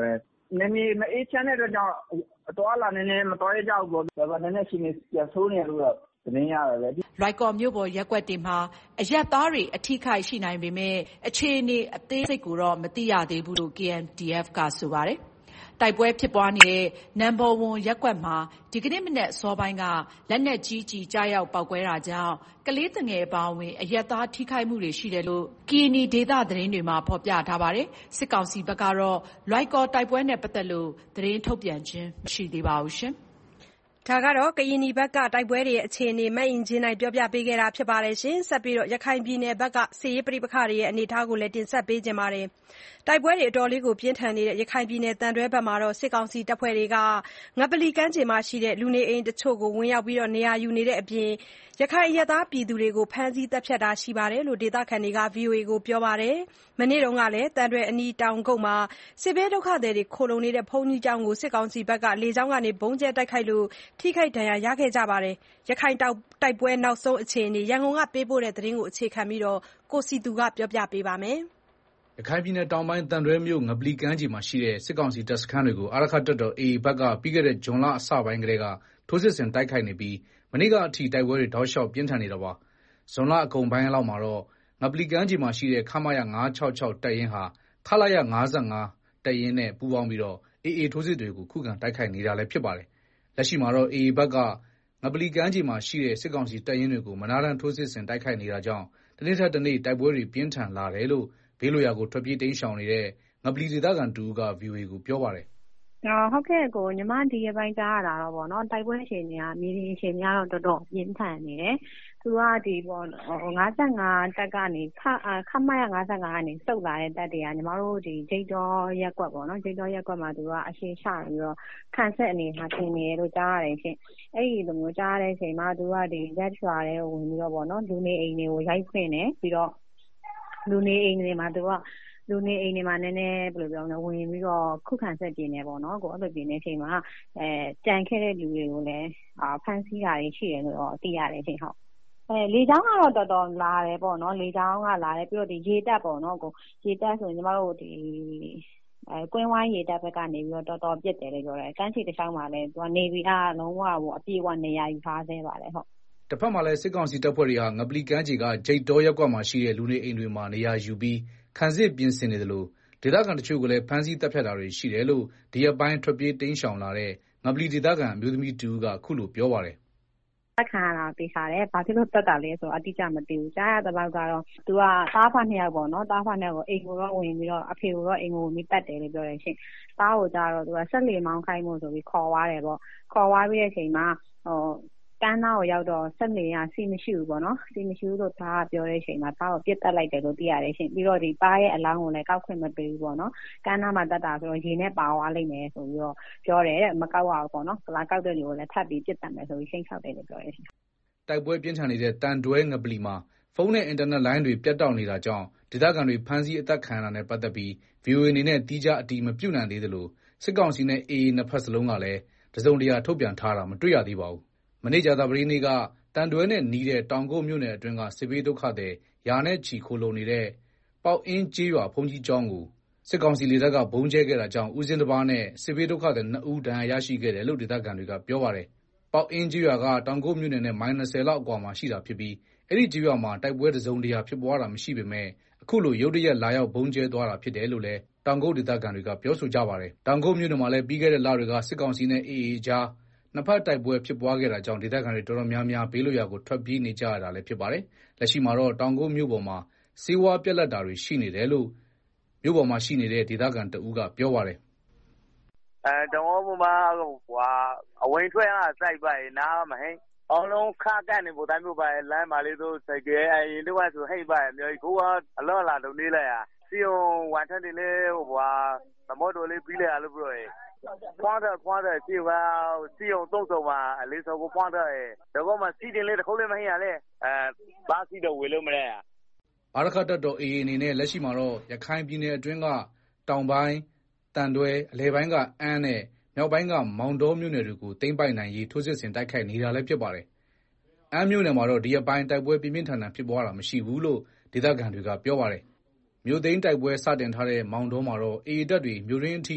နယ်မြေမအေးချမ်းတဲ့အတွက်ကြောင့်အသွားအလာနည်းနည်းမသွားရကြဘူးပေါ့။ဒါပေမဲ့နည်းနည်းအခြေအနေပြန်ဆိုးနေတယ်လို့တော့သတင်းရတယ်ပဲ။လွိုင်ကော်မြို့ပေါ်ရပ်ကွက်တွေမှာအရပ်သားတွေအထိခိုက်ရှိနိုင်ပေမယ့်အခြေအနေအသေးစိတ်ကိုတော့မသိရသေးဘူးလို့ ကေအန်ဒီအက်ဖ် ကဆိုပါတယ်။တိုက်ပွဲဖြစ်ပွားနေတဲ့နံပါတ်တစ်ရပ်ကွက်မှာဒီကနေ့မနက်အစောပိုင်းကလက်နက်ကြီးကျည်ကျရောက်ပေါက်ကွဲတာကြောင့်ကလေးသူငယ်အပါအဝင်အရပ်သားထိခိုက်မှုတွေရှိတယ်လို့ကရင်နီဒေသသတင်းတွေမှာဖော်ပြထားပါတယ်။စစ်ကောင်စီဘက်ကတော့လွိုင်ကော်တိုက်ပွဲနဲ့ပတ်သက်လို့သတင်းထုတ်ပြန်ခြင်းမရှိသေးပါဘူး။ဒါကတော့ကရင်နီဘက်ကတိုက်ပွဲတွေအခြေအနေမအင်ကြင်းနိုင်ပြောပြပေးခဲ့တာဖြစ်ပါတယ်ရှင်။ဆက်ပြီးတော့ရခိုင်ပြည်နယ်ဘက်ကစစ်ရေးပဋိပက္ခတွေရဲ့အနေအထားကိုလည်းတင်ဆက်ပေးကြပါမယ်။တိုက်ပွဲတွေအတော်လေးကိုပြင်းထန်နေတဲ့ရခိုင်ပြည်နယ်တန်တွဲဘက်မှာတော့စစ်ကောင်စီတပ်ဖွဲ့တွေကငပလီကမ်းခြေမှာရှိတဲ့လူနေအိမ်တချို့ကိုဝင်ရောက်ပြီးနေရာယူနေတဲ့အပြင်ရခိုင်အရပ်သားပြည်သူတွေကိုဖမ်းဆီးတပ်ဖြတ်တာရှိတယ်လို့ဒေသခံတွေက ဗွီအိုအေ ကိုပြောပါတယ်။မနေ့တုန်းကလည်းတန်တွဲအနီးတောင်ကုတ်မှာစစ်ဘေးဒုက္ခသည်တွေခိုလုံနေတဲ့ဘုန်းကြီးကျောင်းကိုစစ်ကောင်စီဘက်ကလေကြောင်းကနေဗုံးကျဲတိုက်ခိုက်လို့ထိခိုက်ဒဏ်ရာရခဲ့ကြပါတယ်။ရခိုင်တိုက်ပွဲနောက်ဆုံးအခြေအနေရန်ကုန်ကပေးပို့တဲ့သတင်းကိုအခြေခံပြီးကိုစည်သူကပြောပြပေးပါမယ်။ရခိုင်ပြည်နယ်တောင်ပိုင်းတန်တွဲမြို့ငပလီကမ်းခြေမှာရှိတဲ့စစ်ကောင်စီတပ်စခန်းတွေကိုအာရခတပ်တော် အေအေ ဘက်ကပြီးခဲ့တဲ့ဇွန်လအစပိုင်းကတည်းကထိုးစစ်ဆင်တိုက်ခိုက်နေပြီးမနေ့ကအထိတိုက်ပွဲတွေတောက်လျှောက်ပြင်းထန်နေတာပါ။ဇွန်လအကုန်ပိုင်းလောက်မှာတော့ငပလီကမ်းခြေမှာရှိတဲ့ခမရငါး၆၆တပ်ရင်းဟာခလရ၅၅တပ်ရင်းနဲ့ပူးပေါင်းပြီးတော့ အေအေ ထိုးစစ်တွေကိုခုခံတိုက်ခိုက်နေတာလည်းဖြစ်ပါတယ်။လက်ရှိမှာတော့ အေအေ ဘက်ကငပလီကမ်းခြေမှာရှိတဲ့စစ်ကောင်စီတပ်ရင်းတွေကိုမနားတမ်းထိုးစစ်ဆင်တိုက်ခိုက်နေတာကြောင့်တနေ့ထက်တနေ့တိုက်ပွဲတွေပြင်းထန်လာတယ်လို့ဘေးလွတ်ရာကိုထွက်ပြေးတိမ်းရှောင်နေတဲ့ငပလီဒေသခံတဦးက ဗွီအိုအေ ကိုပြောပါတယ်။ဟုတ်ကဲ့ကိုညီမဒီရက်ပိုင်းကြားရတာတော့ဗောနော်တိုက်ပွဲအခြေအနေကမြေပြင်အခြေအနေကတော့တော်တော်ပြင်းထန်နေတယ်။သူကဒီပေါ့ငါး၅တပ်ကနေခခမရငါး၅ကနေစုတ်လာတဲ့တပ်တွေကညီမတို့ဒီဂျိတ်တော်ရက်ကွက်ပေါ့နော်ဂျိတ်တော်ရက်ကွက်မှာသူကအရှင်းချပြီးတော့ခံဆက်အနေမှာထင်နေတယ်လို့ကြားရတယ်ရှင်။အဲ့ဒီလိုမျိုးကြားရတဲ့အချိန်မှာသူကဒီရက်ချွာတဲ့ဝင်ပြီးတော့ဗောနော်လူနေအိမ်တွေကိုရိုက်ဖွင့်နေပြီးတော့လူနေအိမ်တွေမှာသူကလူနေအိမ်တွေမှာနည်းနည်းဘယ်လိုပြောမလဲဝင်ပြီးတော့ခုခံဆက်ပြင်းနေပေါ့နော်ကိုအဲ့လိုပြင်းနေချိန်မှာအဲကြံခဲ့တဲ့လူတွေကိုလည်းအာဖမ်းဆီးတာတွေရှိတယ်လို့တော့သိရတယ်ရှင်ဟုတ်အဲလေချောင်းကတော့တော်တော်လာတယ်ပေါ့နော်လေချောင်းကလာတယ်ပြီးတော့ဒီရေတက်ပေါ့နော်ကိုရေတက်ဆိုရင်ညီမတို့ဒီအဲကွင်းဝိုင်းရေတပ်ဘက်ကနေပြီးတော့တော်တော်ပြစ်တယ်လို့ပြောတယ်ကမ်းခြေတစ်ချောင်းမှာလည်းသူကနေပြီးအားလုံးဝဟိုအပြေးဝနေရာယူထားသေးပါတယ်ဟုတ်တစ်ဖက်မှာလည်းစစ်ကောင်စီတပ်ဖွဲ့တွေဟာငပလီကမ်းခြေကဂျိတ်တော်ရက်ကွက်မှာရှိတဲ့လူနေအိမ်တွေမှာနေရာယူပြီးခံစစ်ပြင်ဆင်နေတယ်လို့ဒေသခံတချို့ကလည်းဖမ်းဆီးတပ်ဖြတ်တာတွေရှိတယ်လို့ဒီရက်ပိုင်းထွက်ပြေးတိမ်းရှောင်လာတဲ့ငပလီဒေသခံအမျိုးသမီးတူကခုလိုပြောပါတယ်တက်ခံရတာသိစားတယ်ဘာဖြစ်လို့တက်တာလဲဆိုတော့အတိအကျမသိဘူးကြားရတဲ့ဘက်ကတော့သူကသားဖနှစ်ယောက်ပေါ့နော်သားဖနှစ်ယောက်ကိုအိမ်ကိုတော့ဝင်ပြီးတော့အဖေကိုတော့အိမ်ကိုဝင်ပြီးတက်တယ်လို့ပြောတယ်ရှင်သားကိုကြတော့သူကဆက်လေမောင်းခိုင်းဖို့ဆိုပြီးခေါ်သွားတယ်ပေါ့ခေါ်သွားပြီးတဲ့အချိန်မှာဟိုကမ်းနားကိုရောက်တော့ဆက်နေရစီမရှိဘူးပေါ့နော်စီမရှိဘူးလို့သားကပြောတဲ့အချိန်မှာသားကိုပြစ်တက်လိုက်တယ်လို့သိရတယ်ရှင်ပြီးတော့ဒီသားရဲ့အလောင်းကိုလည်းကောက်ခွင့်မပေးဘူးပေါ့နော်ကမ်းနားမှာတက်တာဆိုတော့ရေနဲ့ပါသွားလိမ့်မယ်ဆိုပြီးတော့ပြောတယ်တဲ့မကောက်ရဘူးပေါ့နော်ဗလာကောက်တဲ့လူကိုလည်းထပ်ပြီးပြစ်တက်မယ်ဆိုပြီးရှင်းချောက်တယ်လို့ပြောတယ်ရှင်တိုက်ပွဲပြင်းထန်နေတဲ့တန်တွဲငပလီမှာဖုန်းနဲ့အင်တာနက်လိုင်းတွေပြတ်တောက်နေတာကြောင့်ဒေသခံတွေဖမ်းဆီးအသက်ခံရတာနဲ့ပတ်သက်ပြီး ဗွီအိုအေ အနေနဲ့တီးခြားအတည်မပြုနိုင်သေးသလိုစစ်ကောင်စီနဲ့ အေအေ နှစ်ဖက်စလုံးကလည်းတစုံတရာထုတ်ပြန်ထားတာမတွေ့ရသေးပါဘူး။မနေ့ကြာသပတေးနေ့ကတန်တွဲနဲ့နီးတဲ့တောင်ကုတ်မြို့နယ်အတွင်းကစစ်ဘေးဒုက္ခသည်ရာနဲ့ချီခိုလုံနေတဲ့ပေါက်အင်းကျေးရွာဘုန်းကြီးကျောင်းကိုစစ်ကောင်စီလေတပ်ကဗုံးကျဲခဲ့တာကြောင့်ဦးစင်းတစ်ပါးနဲ့စစ်ဘေးဒုက္ခသည်နှစ်ဦးဒဏ်ရာရရှိခဲ့တယ်လို့ဒေသခံတွေကပြောပါတယ်။ပေါက်အင်းကျေးရွာကတောင်ကုတ်မြို့နယ်နဲ့မိုင်၂၀လောက်အကွာမှာရှိတာဖြစ်ပြီးအဲ့ဒီကျေးရွာမှာတိုက်ပွဲတစုံတရာဖြစ်ပွားတာမရှိပေမဲ့အခုလိုရုတ်တရက်လာရောက်ဗုံးကျဲသွားတာဖြစ်တယ်လို့လည်းတောင်ကုတ်ဒေသခံတွေကပြောဆိုကြပါတယ်။တောင်ကုတ်မြို့နယ်မှာလည်းပြီးခဲ့တဲ့လတွေကစစ်ကောင်စီနဲ့ အေအေ ကြားနှစ်ဖက်တိုက်ပွဲဖြစ်ပွားခဲ့တာကြောင့်ဒေသခံတွေတော်တော်များများဘေးလွတ်ရာကိုထွက်ပြေးနေကြရတာလည်းဖြစ်ပါတယ်။လက်ရှိမှာတော့တောင်ကုတ်မြို့ပေါ်မှာစေဝါပြက်လက်တာတွေရှိနေတယ်လို့မြို့ပေါ်မှာရှိနေတဲ့ဒေသခံတဦးကပြောပါတယ်။အဲတောင်ကုတ်ပေါ်မှာဟွာအဝင်ထွက်ရစိုက်ပါရနားမဟင်းအောင်လုံးခါကန်နေပို့တိုင်းမျိုးပါလမ်းပါလေးတို့စိုက်ကြဲအရင်တော့ဆိုဟိတ်ပါမျိုးကိုကအလောလာတော့နေလိုက်ရစီယုံဝန်ထမ်းတွေလည်းဟွာသမောတော်လေးပြီးလိုက်ရလို့ပြောရဲဖွားတယ်ဖွားတယ်စီဝါစီယုံသုံးစုံမှာအလေးစောကိုဖွားတယ်တော့မှစီတင်လေးတစ်ခုလေးမဟင်းရလေအဲဘာစီတော့ဝေလို့မလဲအာရခတပ်တော် အေအေ အနေနဲ့လက်ရှိမှာတော့ရခိုင်ပြည်နယ်အတွင်းကတောင်ပိုင်းတန်တွဲအလဲပိုင်းကအန်းနဲ့မြောက်ပိုင်းကမောင်တောမြို့နယ်တွေကိုသိမ်းပိုက်နိုင်ရေးထိုးစစ်ဆင်တိုက်ခိုက်နေတာလည်းဖြစ်ပါတယ်။အန်းမြို့နယ်မှာတော့ဒီအပိုင်းတိုက်ပွဲပြင်းပြင်းထန်ထန်ဖြစ်ပွားတာမရှိဘူးလို့ဒေသခံတွေကပြောပါတယ်။မြို့သိမ်းတိုက်ပွဲစတင်ထားတဲ့မောင်တောမှာတော့အေအေတပ်တွေမြို့ရင်းအထိဝ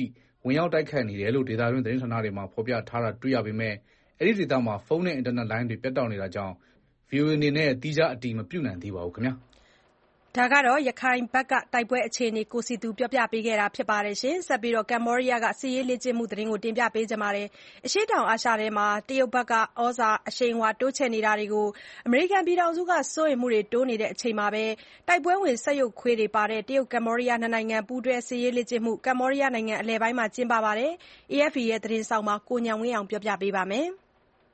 ဝင်ရောက်တိုက်ခိုက်နေတယ်လို့ဒေသတွင်းသတင်းဌာနတွေမှာဖော်ပြထားတာတွေ့ရပေမဲ့အဲဒီဒေသမှာဖုန်းနဲ့အင်တာနက်လိုင်းတွေပြတ်တောက်နေတာကြောင့် ဗွီအိုအေ အနေနဲ့သီးခြားအတည်မပြုနိုင်သေးပါဘူးခင်ဗျာ။ဒါကတော့ရခိုင်ဘက်ကတိုက်ပွဲအခြေအနေကိုစီသူပြောပြပေးခဲ့တာဖြစ်ပါတယ်။ဆက်ပြီးကမ္ဘောဒီးယားကစစ်ရေးလေ့ကျင့်မှုသတင်းကိုတင်ပြပေးကြပါမယ်။အရှေ့တောင်အာရှထဲမှာတရုတ်ဘက်ကဩဇာအရှိန်အဝါတိုးချဲ့နေတာတွေကိုအမေရိကန်ပြည်ထောင်စုကစိုးရိမ်မှုတွေတိုးနေတဲ့အချိန်မှာပဲတိုက်ပွဲဝင်စက်ရုပ်ခွေးတွေပါတဲ့တရုတ်ကမ္ဘောဒီးယားနှစ်နိုင်ငံပူးတွဲစစ်ရေးလေ့ကျင့်မှုကမ္ဘောဒီးယားနိုင်ငံအလယ်ပိုင်းမှာကျင်းပပါတယ်။ အေအက်ဖ်ပီ ရဲ့သတင်းဆောင်မှာကိုဉာဏ်ဝင်းအောင်ပြောပြပေးပါမယ်။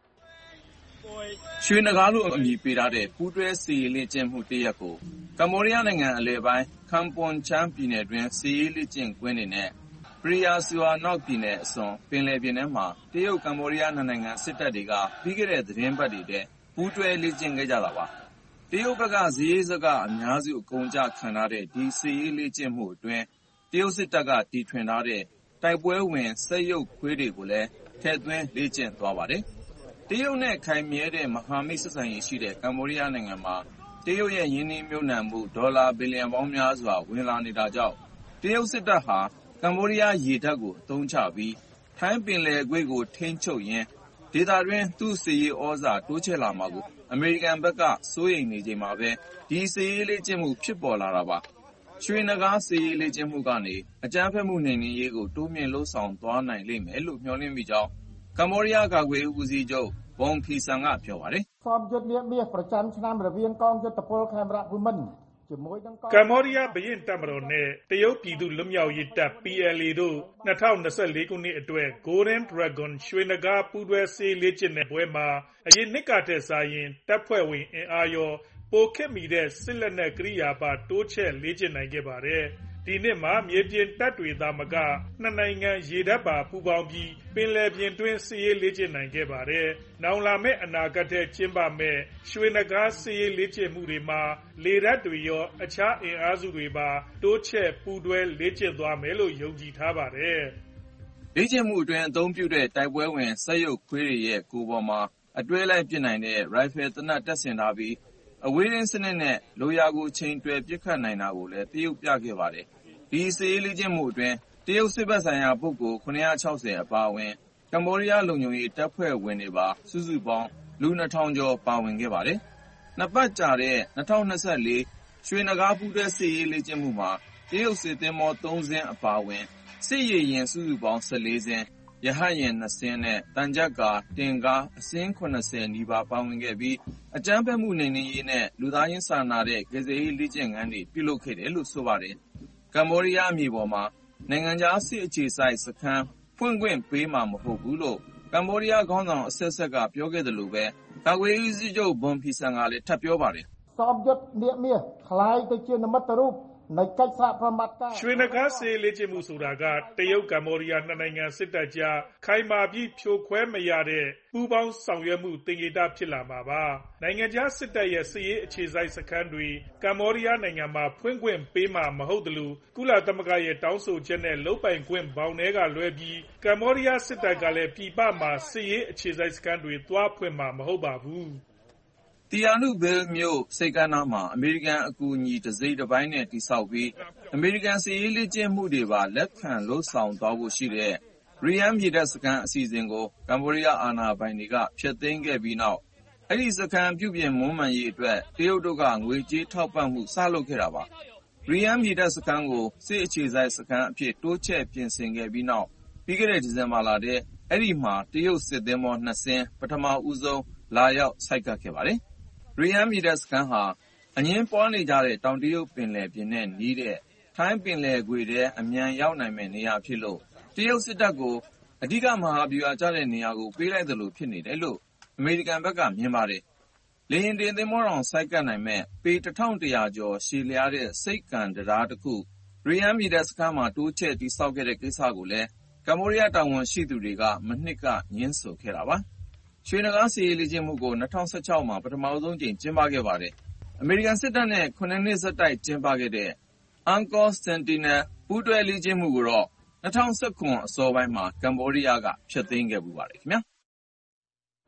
ရွှေနဂါးလို့အမည်ပေးထားတဲ့ပူးတွဲစစ်ရေးလေ့ကျင့်မှုတစ်ရပ်ကိုကမ္ဘောဒီးယားနိုင်ငံအလယ်ပိုင်းခမ်ပွန်ချမ်းပြည်နယ်တွင်းစစ်ရေးလေ့ကျင့်ကွင်းတွေနဲ့ပရီယာဆူအာနောက်ပြည်နယ်အစွန်ပင်လယ်ပြင်ထဲမှာတရုတ်ကမ္ဘောဒီးယားနှစ်နိုင်ငံစစ်တပ်တွေကပြီးခဲ့တဲ့သတင်းပတ်တွေထဲပူးတွဲလေ့ကျင့်ခဲ့ကြတာပါ။တရုတ်ဘက်ကဇရေးစကအများစုအကုန်ကြခံထားတဲ့ဒီစစ်ရေးလေ့ကျင့်မှုအတွင်းတရုတ်စစ်တပ်ကတီထွင်ထားတဲ့တိုက်ပွဲဝင်စက်ရုပ်ခွေးတွေကိုလည်းထည့်သွင်းလေ့ကျင့်သွားပါတယ်။တရုတ်နဲ့ခိုင်မြဲတဲ့မဟာမိတ်ဆက်ဆံရေးရှိတဲ့ကမ္ဘောဒီးယားနိုင်ငံမှာတရုတ်ရဲ့ရင်းနှီးမြှုပ်နှံမှုဒေါ်လာဘီလီယံပေါင်းများစွာဝင်လာနေတာကြောင့်တရုတ်စစ်တပ်ဟာကမ္ဘောဒီးယားရေတပ်ကိုအသုံးချပြီးထိုင်းပင်လယ်ကွေ့ကိုထိန်းချုပ်ရင်းဒေသတွင်းသူ့စစ်ရေးဩဇာတိုးချဲ့လာမှာကိုအမေရိကန်ဘက်ကစိုးရိမ်နေချိန်မှာပဲဒီစစ်ရေးလေ့ကျင့်မှုဖြစ်ပေါ်လာတာပါ။ရွှေနဂါးစစ်ရေးလေ့ကျင့်မှုကနေအကြမ်းဖက်မှုနှိမ်နင်းရေးကိုတိုးမြှင့်လှုံ့ဆော်သွားနိုင်လိမ့်မယ်လို့မျှော်လင့်မိကြောင်းကမ္ဘောဒီးယားကာကွယ်ရေးဦးစီးချုပ်ဘွန်ဖီဆန်ကပြောပါတယ်။សមយុទ្ធនាមាសប្រចាំឆ្នាំរវាងកងយុទ្ធពលខេមរភូមិន្ទជាមួយនឹងကမ္ဘောဒီးယားဘရင်တပ်မတော်နဲ့တရုတ်ပြည်သူ့လွတ်မြောက်ရေးတပ် ပီ အယ် အေ တို့၂၀၂၄ခုနှစ်အတွက် Golden Dragon ရွှေနဂါးပူးတွဲစစ်ရေးလေ့ကျင့်တဲ့ပွဲမှာအရင်နှစ်ကထက်စာရင်တပ်ဖွဲ့ဝင်အင်အားရောပိုခေတ်မီတဲ့စစ်လက်နက်ကိရိယာပါတိုးချဲ့လေ့ကျင့်နိုင်ခဲ့ပါတယ်။ဒီနှစ်မှာမြေပြင်တပ်တွေသာမကနှစ်နိုင်ငံရေတပ်ပါပူးပေါင်းပြီးပင်လယ်ပြင်တွင်းစစ်ရေးလေ့ကျင့်နိုင်ခဲ့ပါတယ်။နောင်လာမယ့်အနာဂတ်ထဲကျင်းပမယ့်ရွှေနဂါးစစ်ရေးလေ့ကျင့်မှုတွေမှာလေတပ်တွေရောအခြားအင်အားစုတွေပါတိုးချဲ့ပူးတွဲလေ့ကျင့်သွားမယ်လို့ယုံကြည်ထားပါတယ်။လေ့ကျင့်မှုအတွင်းအသုံးပြုတဲ့တိုက်ပွဲဝင်စက်ရုပ်ခွေးတွေရဲ့ကိုယ်ပေါ်မှာအတွဲလိုက်ပစ်နိုင်တဲ့ရိုင်ဖယ်သေနတ်တပ်ဆင်ထားပြီးအဝေးထိန်းစနစ်နဲ့လိုရာကိုချိန်တွယ်ပစ်ခတ်နိုင်တာကိုလည်းတရုတ်ပြခဲ့ပါတယ်။ဒီစစ်ရေးလေ့ကျင့်မှုအတွင်းတရုတ်စစ်ဘက်ဆိုင်ရာပုဂ္ဂိုလ်၇၆၀အပါအဝင်ကမ္ဘောဒီးယားလုံခြုံရေးတပ်ဖွဲ့ဝင်တွေပါစုစုပေါင်းလူ၂ထောင်ကျော်ပါဝင်ခဲ့ပါတယ်။နှစ်ပတ်ကြာတဲ့၂၀၂၄ရွှေနဂါးပူးတွဲစစ်ရေးလေ့ကျင့်မှုမှာတရုတ်စစ်သင်္ဘောသုံးစင်းအပါအဝင်စစ်ရေယာဉ်စုစုပေါင်း၁၄စင်းရဟတ်ယာဉ်၂စင်းနဲ့သံချပ်ကာတင်ကားအစင်း၇၀နီးပါးပါဝင်ခဲ့ပြီးအကြမ်းဖက်မှုနှိမ်နင်းရေးနဲ့လူသားချင်းစာနာတဲ့ကယ်ဆယ်ရေးလေ့ကျင့်ခန်းတွေပြုလုပ်ခဲ့တယ်လို့ဆိုပါတယ်။ကမ္ဘောဒီးယားမြေပေါ်မှာနိုင်ငံခြားစစ်အခြေစိုက်စခန်းဖွင့်ခွင့်ပေးမှာမဟုတ်ဘူးလို့ကမ္ဘောဒီးယားခေါင်းဆောင်အဆက်ဆက်ကပြောခဲ့တယ်လို့ပဲကာကွယ်ရေးဦးစီးချုပ်ဘွန်ဖီဆန်ကလည်းထပ်ပြောပါတယ်။សមយុទ្ធនាមាសคล้ายទៅជានិមិត្តរូបនៃកិច្ចសហប្រតិបត្តិការရွှေနဂါးစစ်ရေးလေ့ကျင့်မှုဆိုတာကတရုတ်ကမ္ဘောဒီးယားနှစ်နိုင်ငံစစ်တပ်ကြားခိုင်မာပြီးဖြိုခွဲမရတဲ့ပူးပေါင်းဆောင်ရွက်မှုသင်္ကေတဖြစ်လာမှာပါ။နိုင်ငံခြားစစ်တပ်ရဲ့စစ်ရေးအခြေစိုက်စခန်းတွေကမ္ဘောဒီးယားနိုင်ငံမှာဖွင့်ခွင့်ပေးမှာမဟုတ်သလိုကုလသမဂ္ဂရဲ့တောင်းဆိုချက်နဲ့လုပ်ပိုင်ခွင့်ဘောင်ထဲကလွဲပြီးကမ္ဘောဒီးယားစစ်တပ်ကလည်းပြည်ပမှာစစ်ရေးအခြေစိုက်စခန်းတွေသွားဖွင့်မှာမဟုတ်ပါဘူး။တီယာနုဗေးလ်မြို့ဆိပ်ကမ်းနားမှာအမေရိကန်အကူအညီတစိတ်တပိုင်းနဲ့တည်ဆောက်ပြီးအမေရိကန်စစ်ရေးလေ့ကျင့်မှုတွေပါလက်ခံလုပ်ဆောင်သွားဖို့ရှိတဲ့ရီယမ်မြေတပ်စခန်းအစီအစဉ်ကိုကမ္ဘောဒီးယားအာဏာပိုင်တွေကဖျက်သိမ်းခဲ့ပြီးနောက်အဲ့ဒီစခန်းပြုပြင်မွမ်းမံရေးအတွက်တရုတ်တို့ကငွေကြေးထောက်ပံ့မှုစလုပ်ခဲ့တာပါ။ရီယမ်မြေတပ်စခန်းကိုစစ်အခြေစိုက်စခန်းအဖြစ်တိုးချဲ့ပြင်ဆင်ခဲ့ပြီးနောက်ပြီးခဲ့တဲ့ဒီဇင်ဘာလထဲအဲ့ဒီမှာတရုတ်စစ်သင်္ဘောနှစ်စင်းပထမဦးဆုံးလာရောက်ဆိုက်ကပ်ခဲ့ပါတယ်။ရီယမ်မြေတပ်စခန်းဟာအငင်းပွားနေကြတဲ့တောင်တရုတ်ပင်လယ်ပြင်နဲ့နီးတဲ့ထိုင်းပင်လယ်ကွေ့ထဲအမြန်ရောက်နိုင်မယ့်နေရာဖြစ်လို့တရုတ်စစ်တပ်ကိုအဓိကမဟာဗျူဟာကျတဲ့နေရာကိုပေးလိုက်သလိုဖြစ်နေတယ်လို့အမေရိကန်ဘက်ကမြင်ပါတယ်။လေယာဉ်တင်သင်္ဘောတောင်ဆိုက်ကပ်နိုင်မဲ့ပေတထောင်တရာကျော်ရှည်လျားတဲ့စိတ်ကန်တရားတစ်ခုရီယမ်မြေတပ်စခန်းမှာတိုးချဲ့တည်ဆောက်ခဲ့တဲ့ကိစ္စကိုလည်းကမ္ဘောဒီးယားတာဝန်ရှိသူတွေကမနှစ်ကညှင်းဆိုခဲ့တာပါ။ရွှေနဂါးစစ်ရေးလေ့ကျင့်မှုကို၂၀၁၆မှာပထမဆုံးကြိမ်ကျင်းပခဲ့ပါတယ်။အမေရိကန်စစ်တပ်နဲ့ခုနှစ်နှစ်ဆက်တိုက်ကျင်းပခဲ့တဲ့ Angkor Sentinel ပူးတွဲလေ့ကျင့်မှုကိုတော့၂၀၁၇အစောပိုင်းမှာကမ္ဘောဒီးယားကဖျက်သိမ်းခဲ့ပူပါတယ်ခင်ဗျာ။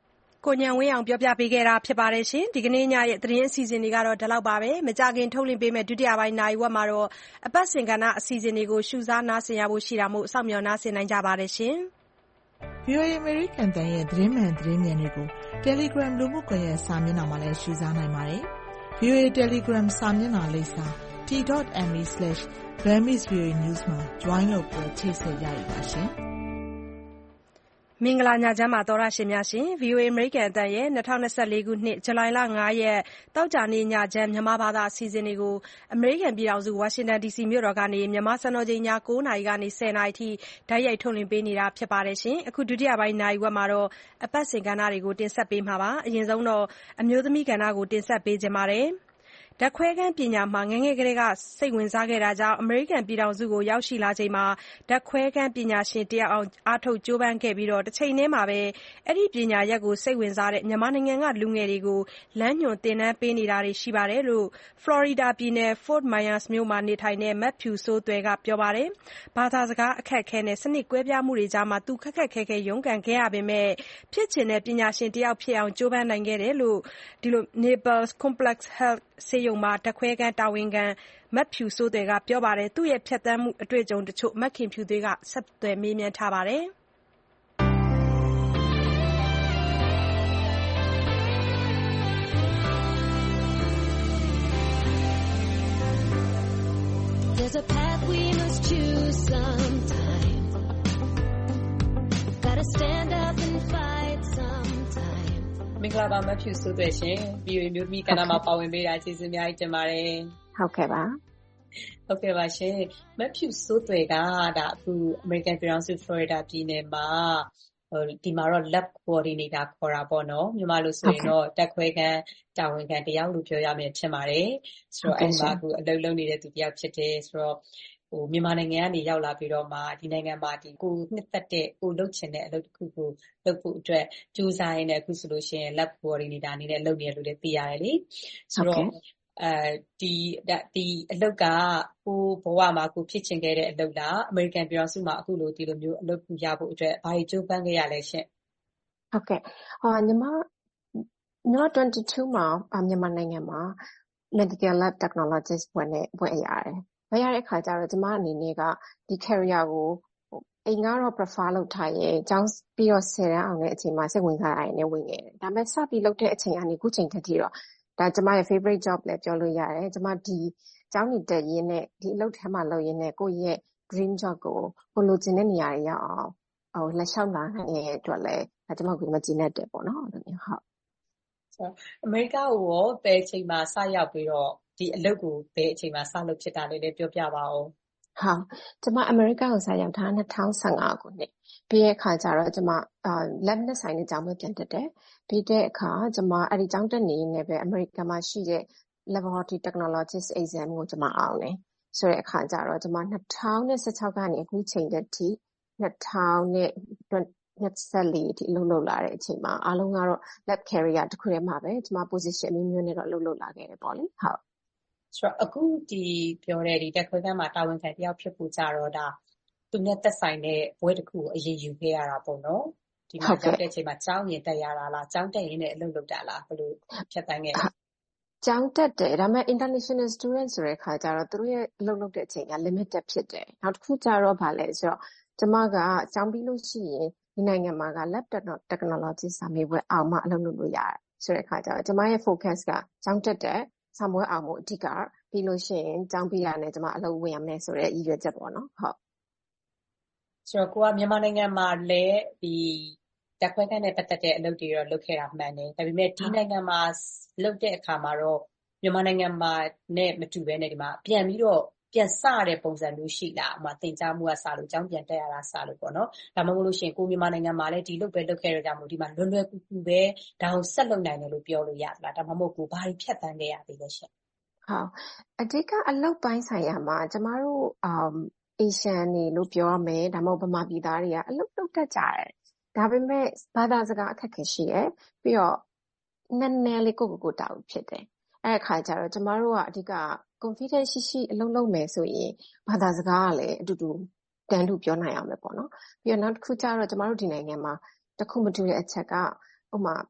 ကိုဉာဏ်ဝင်းအောင်ပြောပြပေးခဲ့တာဖြစ်ပါတယ်ရှင်။ဒီကနေ့ညရဲ့သတင်းအစီအစဉ်တွေကတော့ဒီလောက်ပါပဲ။မကြခင်ထုတ်လွှင့်ပေးမယ့်ဒုတိယပိုင်းနာရီဝက်မှာတော့အပတ်စဉ်ကဏ္ဍအစီအစဉ်တွေကိုရှုစားနားဆင်ရဖို့ရှိတာမို့စောင့်မျှော်နားဆင်နိုင်ကြပါတယ်ရှင်။ဗွီအိုအေ American တန်ရဲ့သတင်းမှန်သတင်းမြန်တွေကို Telegram လူမှုကွန်ရက်စာမျက်နှာမှာလည်းရှုစားနိုင်ပါတယ်။ ဗွီအိုအေ Telegram စာမျက်နှာလိပ်စာ t dot m e slash burmese voa news မှာ join လုပ်ပြီးချိတ်ဆက်ရရပါရှင်။မင်္ဂလာညချမ်းပါသောရရှင်များရှင်။ ဗွီအိုအေ အမေရိကန်အသံရဲ့၂၀၂၄ခုနှစ်ဇူလိုင်လ၅ရက်တောက်ကြနေ့ညချမ်းမြန်မာဘာသာအစီအစဉ်တွေကိုအမေရိကန်ပြည်ထောင်စုဝါရှင်တန်ဒီစီမြို့တော်ကနေမြန်မာစံတော်ချိန်ည၉နာရီကနေ၁၀နာရီထိတိုက်ရိုက်ထုတ်လွှင့်ပေးနေတာဖြစ်ပါတယ်ရှင်။အခုဒုတိယပိုင်းနာရီဝက်မှာတော့အပတ်စဉ်ကဏ္ဍတွေကိုတင်ဆက်ပေးမှာပါ။အရင်ဆုံးတော့အမျိုးသမီးကဏ္ဍကိုတင်ဆက်ပေးခြင်းပါတယ်။ဓာတ်ခွဲခန်းပညာမှာငယ်ငယ်ကလေးကစိတ်ဝင်စားခဲ့တာကြောင့်အမေရိကန်ပြည်ထောင်စုကိုရောက်ရှိလာချိန်မှာဓာတ်ခွဲခန်းပညာရှင်တယောက်အောင်အားထုတ်ကြိုးပမ်းခဲ့ပြီးတစ်ချိန်တည်းမှာပဲအဲ့ဒီပညာရပ်ကိုစိတ်ဝင်စားတဲ့မြန်မာနိုင်ငံကလူငယ်တွေကိုလမ်းညွှန်သင်တန်းပေးနေတာတွေရှိပါတယ်လို့ဖလော်ရီဒါပြည်နယ် Fort Myers မြို့မှာနေထိုင်တဲ့မက်ဖြူစိုးသွယ်ကပြောပါတယ်။ဘာသာစကားအခက်အခဲနဲ့စနစ်ကွဲပြားမှုတွေကြားမှာသူခက်ခက်ခဲခဲရုန်းကန်ခဲ့ရပေမဲ့ဖြစ်ချင်တဲ့ပညာရှင်တယောက်ဖြစ်အောင်ကြိုးပမ်းနိုင်ခဲ့တယ်လို့ဒီလို Naples Complex Health ဆေးရုံမှာဓာတ်ခွဲခန်းတာဝန်ခံမက်ဖြူစိုးသွယ်ကပြောပါတယ်။သူ့ရဲ့ဖြတ်သန်းမှုအတွေ့အကြုံတချို့မခင်ဖြူသွေးကဆက်သွယ်မေးမြန်းထားပါတယ်။ There's a path we must choose sometime. Gotta stand up and fight sometime. မင်္ဂလာပါမဖြူဆိုတဲ့ရှင်ဗီအိုအေမျိုးသမီးကဏ္ဍမှာပါဝင်ပေးတာကျေးဇူးအများကြီးတင်ပါတယ်ဟုတ်ကဲ့ပါဟုတ်ကဲ့ပါရှင်မဖြူဆိုတဲ့ကဒါအခု American ပြည်ထောင်စု Florida ပြည်နယ်မှာဟိုဒီမှာတော့ lab coordinator ခေါ်တာပေါ့နော်မြန်မာလိုဆိုရင်တော့တက်ခွဲခန်းတာဝန်ခံတယောက်လို့ပြောရမယ်ထင်ပါတယ်ဆိုတော့အဲ့မှာအခုအလုပ်လုပ်နေတဲ့သူတယောက်ဖြစ်တယ်ဆိုတော့ဟိုမြန်မာနိုင်ငံကနေရောက်လာပြီးတော့မှဒီနိုင်ငံမှာဒီကိုနှစ်သက်တဲ့ကိုလုပ်ချင်တဲ့အလုပ်တစ်ခုကိုလုပ်ဖို့အတွက်ကြိုးစားရင်းနဲ့အခုဆိုလို့ရှိရင် lab coordinator အနေနဲ့လုပ်နေရလို့လည်းသိရတယ်လေဆိုတော့အဲဒီဒီအလုပ်ကကိုဘဝမှာကိုဖြစ်ချင်ခဲ့တဲ့အလုပ်လား American ပြည်ထောင်စုမှာအခုလိုဒီလိုမျိုးအလုပ်ကိုရဖို့အတွက်ဘာကြိုးပမ်းခဲ့ရလဲရှင့်ဟုတ်ကဲ့ဟောညီမညီမtwenty-twoမှာမြန်မာနိုင်ငံမှာ medical lab technologist ဘွဲ့နဲ့ဘွဲ့ရတယ်ဘွဲ့ရတဲ့အခါကျတော့ညီမအနေနဲ့ကဒီ career ကိုအိမ်ကတော့ prefer လုပ်ထားရင်အကြောင်းပြီးတော့ဆယ်တန်းအောင်တဲ့အချိန်မှာစိတ်ဝင်စားရရင်ဝင်ခဲ့တယ်ဒါပေမဲ့စပြီးလုပ်တဲ့အချိန်ကနေခုချိန်ထက်ထိတော့ဒါကျမရဲ့ favorite job လည်းပြောလို့ရတယ်ကျမဒီကျောင်းနေတက်ရင်းနဲ့ဒီအလုပ်ထဲမှာလုပ်ရင်းနဲ့ကိုယ့်ရဲ့ dream job ကိုကိုလိုချင်တဲ့နေရာတွေရောက်အောင်ဟိုလက်လျှောက်လာနိုင်ရဲ့အတွက်လည်းဒါကျမကိုမကြည့်နဲ့တယ်ပေါ့နော်အဲ့လိုမျိုးဟုတ်ဆိုအမေရိကကိုရောဘယ်အချိန်မှာစရောက်ပြီးတော့ဒီအလုပ်ကိုဘယ်အချိန်မှာစလုပ်ဖြစ်တာလဲလည်းပြောပြပါဦးဟုတ်ကျမအမေရိကကိုစရောက်တာ၂၀၁၅ခုနှစ်ပြီးတဲ့အခါကျတော့ကျမအာ lab နဲ့ဆိုင်တဲ့ကျောင်းပဲပြန်တက်တယ်ပြီးတဲ့အခါကျမအဲ့ဒီကျောင်းတက်နေနေပဲအမေရိကန်မှာရှိတဲ့ laboratory technologist exam ကိုကျမအောင်တယ်ဆိုတဲ့အခါကျတော့ကျမ၂၀၁၆ကနေအခုချိန်တည်းထိ၂၀၂၄အထိအလုပ်လုပ်လာတဲ့အချိန်မှာအားလုံးကတော့ lab career တစ်ခုတည်းမှာပဲကျမ position မျိုးမျိုးနဲ့တော့အလုပ်လုပ်လာခဲ့တယ်ပေါ့လေဟုတ်ဆိုတော့အခုဒီပြောတဲ့ဒီတက်ခွဲခန်းမှာတာဝန်ခံတယောက်ဖြစ်ဖို့ကြတော့ဒါသူနဲ့သက်ဆိုင်တဲ့ဘွဲတစ်ခုကိုအရင်ယူခဲ့ရတာပေါ့နော်ဒီမှာရောက်တဲ့အချိန်မှာကျောင်းရင်တက်ရတာလားကျောင်းတက်ရင်လည်းအလုပ်လုပ်တာလားဘယ်လိုဖြတ်တန်းခဲ့လဲကျောင်းတက်တယ်ဒါပေမဲ့ international student ဆိုတဲ့အခါကျတော့သူတို့ရဲ့အလုပ်လုပ်တဲ့အချိန်က limited ဖြစ်တယ်နောက်တစ်ခုကျတော့ဗာလဲဆိုတော့ကျမကကျောင်းပြီးလို့ရှိရင်ဒီနိုင်ငံမှာက lab technology စာမေးပွဲအောင်မှအလုပ်လုပ်လို့ရတယ်ဆိုတဲ့အခါကျတော့ကျမရဲ့ focus ကကျောင်းတက်တဲ့စာမေးပွဲအောင်မှုအဓိကပြီးလို့ရှိရင်ကျောင်းပြီးရတဲ့ကျမအလုပ်ဝင်ရမယ်ဆိုတဲ့ရည်ရွယ်ချက်ပေါ့နော်ဟုတ်ဆိုတော့ကိုကမြန်မာနိုင်ငံမှာလည်းဒီတက်ခွဲခန်းနဲ့ပတ်သက်တဲ့အလုပ်တွေတော့လုပ်ခဲ့တာမှန်တယ်ဒါပေမဲ့ဒီနိုင်ငံမှာလုပ်တဲ့အခါမှာတော့မြန်မာနိုင်ငံမှာနဲ့မတူဘဲနဲ့ဒီမှာပြန်ပြီးတော့ပြန်စတဲ့ပုံစံမျိုးရှိလားဥပမာသင်ကြားမှုကစလို့ကျောင်းပြန်တက်ရတာစလို့ပေါ့နော်ဒါမှမဟုတ်လို့ရှိရင်ကိုမြန်မာနိုင်ငံမှာလည်းဒီလုပ်ပဲလုပ်ခဲ့ရကြမို့ဒီမှာလွယ်လွယ်ကူကူပဲဒါကိုဆက်လုပ်နိုင်တယ်လို့ပြောလို့ရသလားဒါမှမဟုတ်ကိုဘာတွေဖြတ်တန်းခဲ့ရသေးလဲရှင်ဟုတ်အဓိကအလုပ်ပိုင်းဆိုင်ရာမှာကျမတို့အမ်အေရှန်နေလို့ပြောရမယ်ဒါမှမဟုတ်ဗမာပြည်သားတွေကအလုပ်လုပ်တတ်ကြတယ်ဒါပေမဲ့ဘာသာစကားအခက်အခဲရှိရယ်ပြီးတော့နည်းနည်းလေးကိုကိုကိုတောက်ဖြစ်တယ်အဲ့အခါကျတော့ကျမတို့ကအဓိက confidence ရှိရှိအလုပ်လုပ်မယ်ဆိုရင်ဘာသာစကားကလည်းအတူတူတန်တူပြောနိုင်အောင်ပဲပေါ့နော်ပြီးတော့နောက်တစ်ခုကျတော့ကျမတို့ဒီနိုင်ငံမှာတစ်ခုမတူတဲ့အချက်ကဥပမာ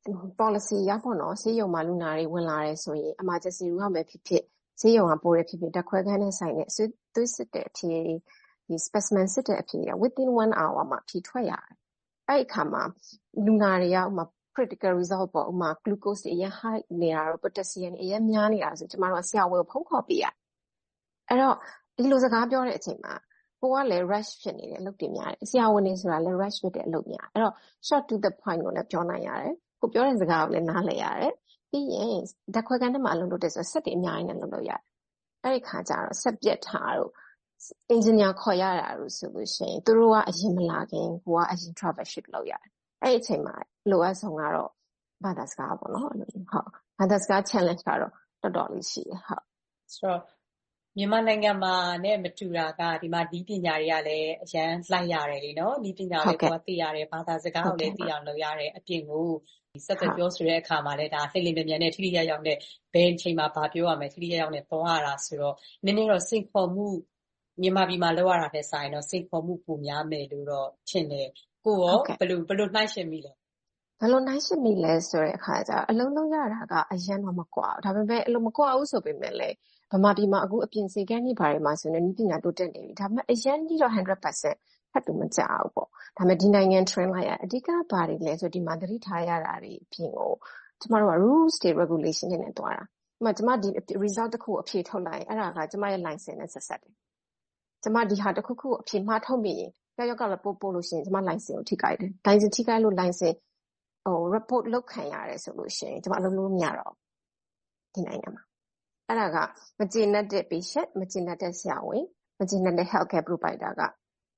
policy အရပေါ့နော်ဆေးရုံမှာလူနာတွေဝင်လာတယ်ဆိုရင် emergency room ကပဲဖြစ်ဖြစ်ဆေးရုံကပိုးရဖြစ်ဖြစ်ဓာတ်ခွဲခန်းနဲ့ဆိုင်တဲ့သွေးစစ်တဲ့အဖြေဒီ specimen စစ်တဲ့အဖြေ within one hour မှာဖြေထွက်ရတယ်အဲ့ဒီအခါမှာလူနာတွေကဥမာ critical result ပေါ့ဥမာ glucose အရင် high နေတာတော့ potassium အရင်များနေတာဆိုကျမတို့ကဆရာဝန်ကိုဖုန်းခေါ်ပေးရအဲ့တော့ဒီလိုစကားပြောတဲ့အချိန်မှာကိုကလည်း rush ဖြစ်နေတယ်အလုပ်တွေများတယ်ဆရာဝန်တွေဆိုတာလည်း rush ဖြစ်တဲ့အလုပ်များအဲ့တော့ short to the point ကိုလည်းပြောနိုင်ရတယ်ကိုပြောတဲ့စကားကိုလည်းနားလည်ရတယ်ပြီးရင်ဓာတ်ခွဲခန်းထဲမှာအလုပ်လုပ်တဲ့ဆိုဆက်တွေအများကြီးနဲ့လုပ်လို့ရတယ်အဲ့ဒီခါကျတော့ဆက်ပြက်ထားတော့ engineer ခေါ်ရတာလို့ဆိုလို့ရှိရင်သူတို့ကအရင်မလာခင်ကိုကအရင် troubleshoot လုပ်ရတယ်အဲ့ဒီအချိန်မှာလိုအပ်ဆုံးကတော့ဘာသာစကားပေါ့နော်ဟုတ်ဘာသာစကား challenge ကတော့တော်တော်လေးရှိတယ်ဟုတ်ဆိုတော့မြန်မာနိုင်ငံမှာနဲ့မတူတာကဒီမှာဒီပညာတွေကလည်းအရန်လိုက်ရတယ်လीเนาะဒီပညာလေးကိုသိရတယ်ဘာသာစကားကိုလည်းသိအောင်လုပ်ရတယ်အပြင်ကိုဆက်သက်ပြောဆိုတဲ့အခါမှာလည်းဒါလှိမ့်လှိမ့်မြန်မြန်နဲ့ထိထိရောက်ရောက်နဲ့ဘယ်အချိန်မှာဘာပြောရမလဲထိထိရောက်ရောက်နဲ့သွားရတာဆိုတော့နည်းနည်းတော့စိတ်ခေါ်မှုမြန်မာပြည်မှာလောက်ရတာတဲ့ဆိုင်တော့စိတ်ခေါ်မှုပုံများမယ်လို့တော့ထင်တယ်ကိုရောဘယ်လိုဘယ်လိုနှိုင်းရှင်မိလဲဘယ်လိုနှိုင်းရှင်မိလဲဆိုတဲ့အခါကျအလုံးလုံးရတာကအရင်တော့မကွာဒါပေမဲ့အလုံးမကွာဘူးဆိုပေမဲ့လည်းဗမာပြည်မှာအခုအပြင်စီကန်းကြီးဘာတွေမှာဆိုရင်ဒီပညာတိုးတက်နေပြီဒါပေမဲ့အရင်ကြီးတော့ one hundred percent ဖတ်လို့မကြောက်ဘူးပေါ့ဒါပေမဲ့ဒီနိုင်ငံ trend လိုက်ရအဓိကဘာတွေလဲဆိုဒီမှာသတိထားရတာတွေအပြင်ကိုကျမတို့က rules တွေ regulation တွေနဲ့တွားတာဥပမာကျမဒီ result တစ်ခုအဖြေထုတ်လိုက်အဲ့ဒါကကျမရဲ့ license နဲ့ဆက်ဆက်တယ်ကျမဒီဟာတစ်ခုခုအဖြေမှားထုတ်မိရင်ကြောက်ရောက်ကလည်းပို့ပို့လို့ရှိရင်ကျမ license ကိုထိခိုက်တယ် license ထိခိုက်လို့ license ဟို report လုပ်ခံရတယ်ဆိုလို့ရှိရင်ကျမအလုပ်လုပ်မရတော့ဒီနိုင်ငံမှာအဲ့ဒါကမကျေနပ်တဲ့ patient မကျေနပ်တဲ့ဆရာဝန်မကျေနပ်တဲ့ healthcare provider က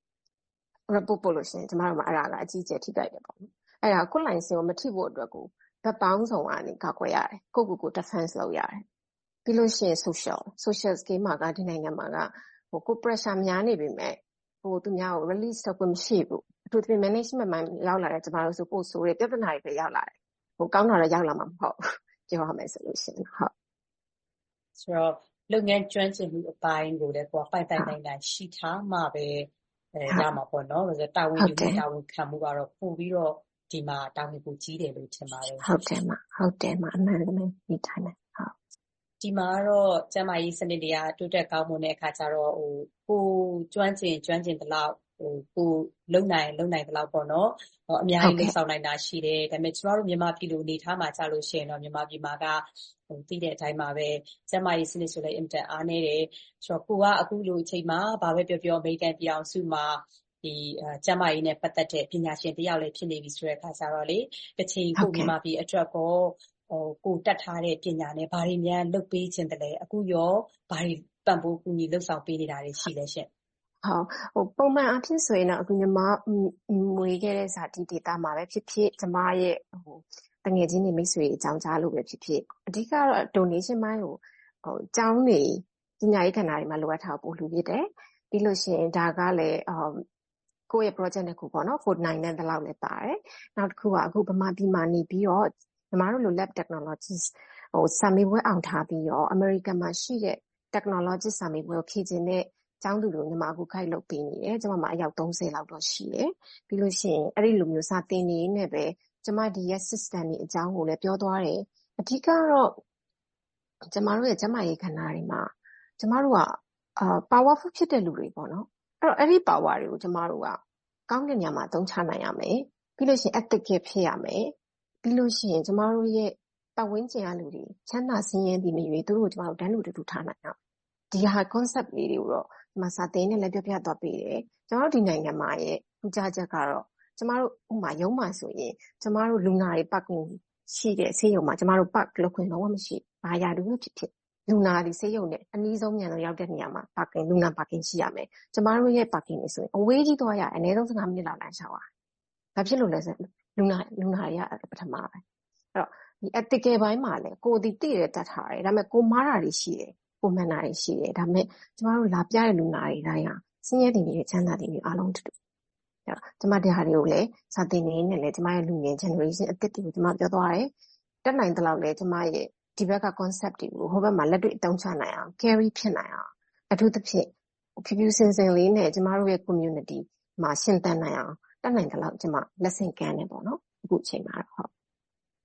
report ပို့လို့ရှိရင်ကျမတို့မှာအဲ့ဒါကအကြီးအကျယ်ထိခိုက်တယ်ပေါ့နော်အဲ့ဒါကို license ကိုမထိဖို့အတွက်ကိုဗတ်ပေါင်းဆောင်ကနေကောက်ွယ်ရတယ်ကိုကိုကို defense လုပ်ရတယ်ပြီးလို့ရှိရင် social social scheme မှာကဒီနိုင်ငံမှာကဟိုကို pressure များနေပြီမဲ့ဟိုသူများကို release လုပ်ခွင့်မရှိဘူးအထူးသဖြင့် management မှာရောက်လာတဲ့ကျမတို့ဆိုပို့ဆိုးတဲ့ပြဿနာတွေပဲရောက်လာတယ်ဟိုကောင်းတာတော့ရောက်လာမှာမဟုတ်ပြောရမယ်ဆိုလို့ရှိရင်ဟုတ်ဆိုတော့လုပ်ငန်းကျွမ်းကျင်မှုအပိုင်းကိုလည်းကိုယ်ပိုင်ပိုင်နိုင်နိုင်ရှိထားမှပဲအဲရမှာပေါ့နော်ဆိုတော့တာဝန်ယူမှုတာဝန်ခံမှုကတော့ပို့ပြီးတော့ဒီမှာတာဝန်ကိုကြီးတယ်လို့ထင်ပါတယ်ဟုတ်တယ်မှာဟုတ်တယ်မှာအမှန်တည်းဒီတိုင်းနဲ့ဟုတ်ဒီမှာတော့ကျမကြီးစနစ်တွေကတိုးတက်ကောင်းမွန်တဲ့အခါကျတော့ဟိုကိုကျွမ်းကျင်ကျွမ်းကျင်တလောက်ဟိုကိုလုံနိုင်လုံနိုင်တလောက်ပေါ့နော်ဟိုအများကြီးလုံဆောင်နိုင်တာရှိတယ်ဒါပေမဲ့ကျွန်တော်တို့မြန်မာပြည်လိုအနေထားမှာကြာလို့ရှိရင်တော့မြန်မာပြည်မှာကဟိုသိတဲ့အတိုင်းမှာပဲကျမကြီးစနစ်ဆိုလည်းအင်တာအားနေတယ်ဆိုတော့ကိုကအခုလိုအချိန်မှာဘာပဲပြောပြောအမေရိကန်ပြည်အောင်စုမှာဒီကျမကြီးနဲ့ပတ်သက်တဲ့ပညာရှင်တယောက်လည်းဖြစ်နေပြီဆိုတဲ့အခါကျတော့လေတစ်ချိန်ကိုမြန်မာပြည်အတွက်ကောဟိုကိုတက်ထားတဲ့ပညာနဲ့ဘာတွေများလုပ်ပေးခြင်းတလဲအခုရောဘာတွေပံ့ပိုးကူညီလှုပ်ဆောင်ပေးနေတာတွေရှိလဲရှင့်ဟုတ်ဟိုပုံမှန်အဖြစ်ဆိုရင်တော့အခုညီမမွေခဲ့တဲ့ဇာတိဒေတာမှာပဲဖြစ်ဖြစ်ကျမရဲ့ဟိုတငယ်ချင်းတွေမိတ်ဆွေအကြောင်းကြားလို့ပဲဖြစ်ဖြစ်အဓိကတော့ donation ပိုင်းကိုဟိုကျောင်းတွေပညာရေးကဏ္ဍတွေမှာလိုအပ်တာပို့လူဖြစ်တယ်ပြီးလို့ရှိရင်ဒါကလည်းအမ်ကိုယ့်ရဲ့ project တစ်ခုပေါ့နော်ကိုနိုင်တဲ့တလောက်လည်းပါတယ်နောက်တစ်ခုကအခုဗမာပြည်မှာနေပြီးတော့ညီမတို့လို lab technologies ဟိုစာမေးပွဲအောင်ထားပြီးတော့ American မှာရှိတဲ့ technology စာမေးပွဲကိုဖြည့်ခြင်းနဲ့ကျောင်းသူတို့ညီမအခု guide လုပ်ပေးနေတယ်ကျွန်မမှာအယောက်thirtyလောက်တော့ရှိတယ်ပြီးလို့ရှိရင်အဲ့ဒီလိုမျိုးစာသင်နေနေပဲကျွန်မဒီရဲ့ system တွေအကြောင်းကိုလည်းပြောသွားတယ်အဓိကတော့ကျွန်မတို့ရဲ့ကျမရေးခန္ဓာတွေမှာကျွန်မတို့ကအာ powerful ဖြစ်တဲ့လူတွေပေါ့နော်အဲ့တော့အဲ့ဒီ power တွေကိုကျွန်မတို့ကကောင်းတဲ့နေရာမှာသုံးချနိုင်ရမယ်ပြီးလို့ရှိရင် ethical ဖြစ်ရမယ်ပြီးလို့ရှိရင်ကျွန်မတို့ရဲ့ပတ်ဝန်းကျင်အလူတွေချမ်းသာစင်းရဲပြီးမြွေသူတို့ကိုကျွန်တော်တို့တန်းလူတူထားနိုင်အောင်ဒီဟာ concept လေးတွေကိုတော့ဒီမှာစာသင်နဲ့လည်းပြပြသွားပေးတယ်ကျွန်တော်တို့ဒီနိုင်ငံမှာရဲ့ထူးခြားချက်ကတော့ကျွန်တော်တို့ဥမာရုံးမှာဆိုရင်ကျွန်တော်တို့လူနာတွေပတ်ကူရှိတဲ့ဆေးရုံမှာကျွန်တော်တို့ပတ်လုပ်ခွင့်လုံးဝမရှိဘာရတူဖြစ်ဖြစ်လူနာတွေဆေးရုံနဲ့အနည်းဆုံးမြန်လို့ရောက်တဲ့နေရာမှာပါကင်လူနာပါကင်ရှိရမယ်ကျွန်တော်တို့ရဲ့ပါကင်တွေဆိုရင်အဝေးကြီးသွားရအနည်းဆုံးfifteenမိနစ်လောက်လမ်းလျှောက်ရဘာဖြစ်လို့လဲဆိုလူနာလူနာတွေကပထမပဲအဲ့တော့ဒီ ethical ဘိုင်းမှာလည်းကိုဒီသိရတတ်ထားတယ်ဒါပေမဲ့ကိုမားတာတွေရှိတယ်ကိုမှန်တာတွေရှိတယ်ဒါပေမဲ့ကျမတို့လာပြတဲ့လူနာတွေတိုင်းကစင်းရဲတင်နေတဲ့ချမ်းသာတင်တွေအားလုံးတူတူအဲ့တော့ကျမဒီဟာတွေကိုလည်းစာသင်နေနဲ့လည်းကျမရဲ့လူငယ် generation အသစ်တွေကိုကျမပြောသွားတယ်တက်နိုင်တဲ့လောက်လည်းကျမရဲ့ဒီဘက်က concept တွေကိုဟိုဘက်မှာလက်တွေ့အသုံးချနိုင်အောင် carry ဖြစ်နိုင်အောင်အထူးသဖြင့်ဖြူဖြူစင်စင်လေးနဲ့ကျမတို့ရဲ့ community မှာရှင်းတန်းနိုင်အောင်တက်နိုင်တဲ့လောက်ကျမ lesson ကမ်းနေပေါ့နော်အခုအချိန်မှာတော့ဟုတ်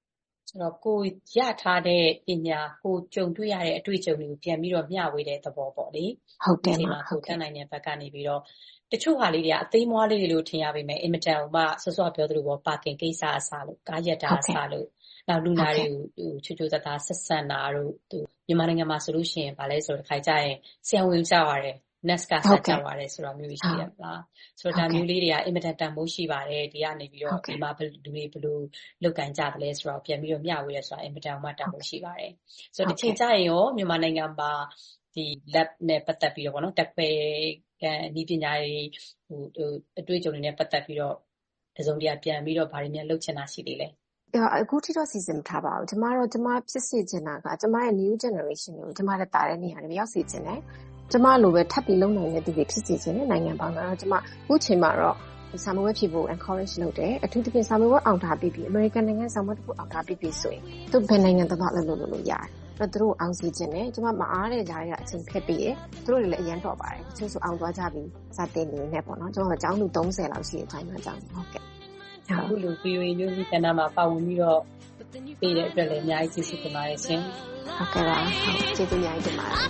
ဆိုတော့ကိုရထားတဲ့ပညာကိုကြုံတွေ့ရတဲ့အတွေ့အကြုံတွေကိုပြန်ပြီးတော့မျှဝေတဲ့သဘောပေါ့လေဟုတ်တယ်ဒီမှာကိုတန်းနိုင်တဲ့ဘက်ကနေပြီးတော့တချို့ဟာလေးတွေကအသိမွားလေးတွေလို့ထင်ရပေမဲ့အင်မတန်ဟိုမှစောစောပြောသလိုပေါ့ပါကင်ကိစ္စအစားလို့ကားရက်တာအစားလို့နောက်လူနာတွေကိုချွတ်ချွတ်သားသားဆက်ဆံတာတို့သူမြန်မာနိုင်ငံမှာဆိုလို့ရှိရင်ဗာလဲဆိုတော့ခါကြရင်ဆရာဝန်ကြောက်ရတယ်nurse ကဆက်ကြောက်ရတယ်ဆိုတော့မျိုးရှိရမလားဆိုတော့ဒါမျိုးလေးတွေကအင်မတန်တန်မိုးရှိပါတယ်ဒီကနေပြီးတော့ဒီမှာလူတွေဘယ်လိုလုပ်ကန်ကြတယ်လဲဆိုတော့ပြန်ပြီးတော့မျှဝေရဆိုတာအင်မတန်မှတန်မိုးရှိပါတယ်ဆိုတော့တစ်ချိန်ကျရင်ရောမြန်မာနိုင်ငံမှာဒီ lab နဲ့ပတ်သက်ပြီးတော့ဗောနော်တက်ခွဲကန်ဤပညာရေးဟိုအတွေ့အကြုံတွေနဲ့ပတ်သက်ပြီးတော့တစုံတရာပြန်ပြီးတော့ဗာတွေများလုပ်ချင်တာရှိသေးလဲအခုထိတော့စီစဉ်မထားပါဘူးကျမတို့ကျမဖြစ်စေချင်တာကကျမရဲ့ new generation ကိုကျမလည်းတာတဲ့နေရာတွေရောက်စေချင်တယ်ကျမလိုပဲထပ်ပြီးလုံနိုင်တဲ့သူတွေဖြစ်စေချင်တဲ့နိုင်ငံပေါင်းတော့ကျမအခုချိန်မှာတော့စာမေးပွဲဖြေဖို့ encourage လုပ်တယ်အထူးသဖြင့်စာမေးပွဲအောင်ထားပြီးပြီး American နိုင်ငံစာမေးပွဲတစ်ခုအောင်ထားပြီးပြီးဆိုရင်သူဘယ်နိုင်ငံတော့လည်းလုပ်လို့လို့ရတယ်အဲ့တော့သူတို့အောင်စီခြင်းနဲ့ကျမမအားတဲ့ကြားရတဲ့အချိန်ခက်ပြီးရသူတို့တွေလည်းအရင်တော့ပါတယ်တချို့ဆိုအောင်သွားကြပြီးစာတင်နေနေပေါ့နော်ကျွန်တော်အကြောင်းလူသုံးဆယ်လောက်ရှိတဲ့အချိန်မှာကြောင်းဟုတ်ကဲ့အခုလို ဗီအိုအေ မျိုးဒီကဏ္ဍမှာပါဝင်ပြီးတော့ပေးတဲ့အတွက်လည်းအများကြီးကျေးဇူးတင်ပါတယ်ရှင်ဟုတ်ကဲ့ပါကျေးဇူးအများကြီးတင်ပါတယ်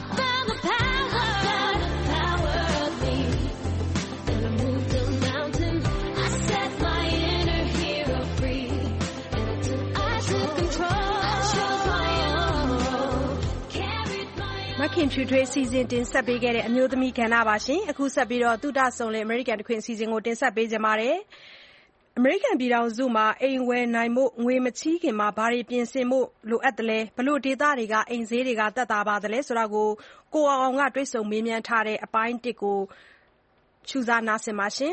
မခင်ဖြူထွေးအစီအစဉ်တင်ဆက်ပေးခဲ့တဲ့အမျိုးသမီးကဏ္ဍပါရှင်အခုဆက်ပြီးတော့သုတဆုံလေအမေရိကန်တခွင်အစီအစဉ်ကိုတင်ဆက်ပေးကြပါမယ်အမေရိကန်ပြည်ထောင်စုမှာအိမ်ဝယ်နိုင်မှုငွေမချီးခင်မှာဘာတွေပြင်ဆင်မှုလိုအပ်တယ်လဲဘလို့ဒေသတွေကအိမ်ဈေးတွေကတက်တာပါတယ်လဲဆိုတာကိုကိုအောင်အောင်ကတွေးဆုံမေးမြန်းထားတဲ့အပိုင်းတစ်ကိုချူစားနားဆင်ပါရှင်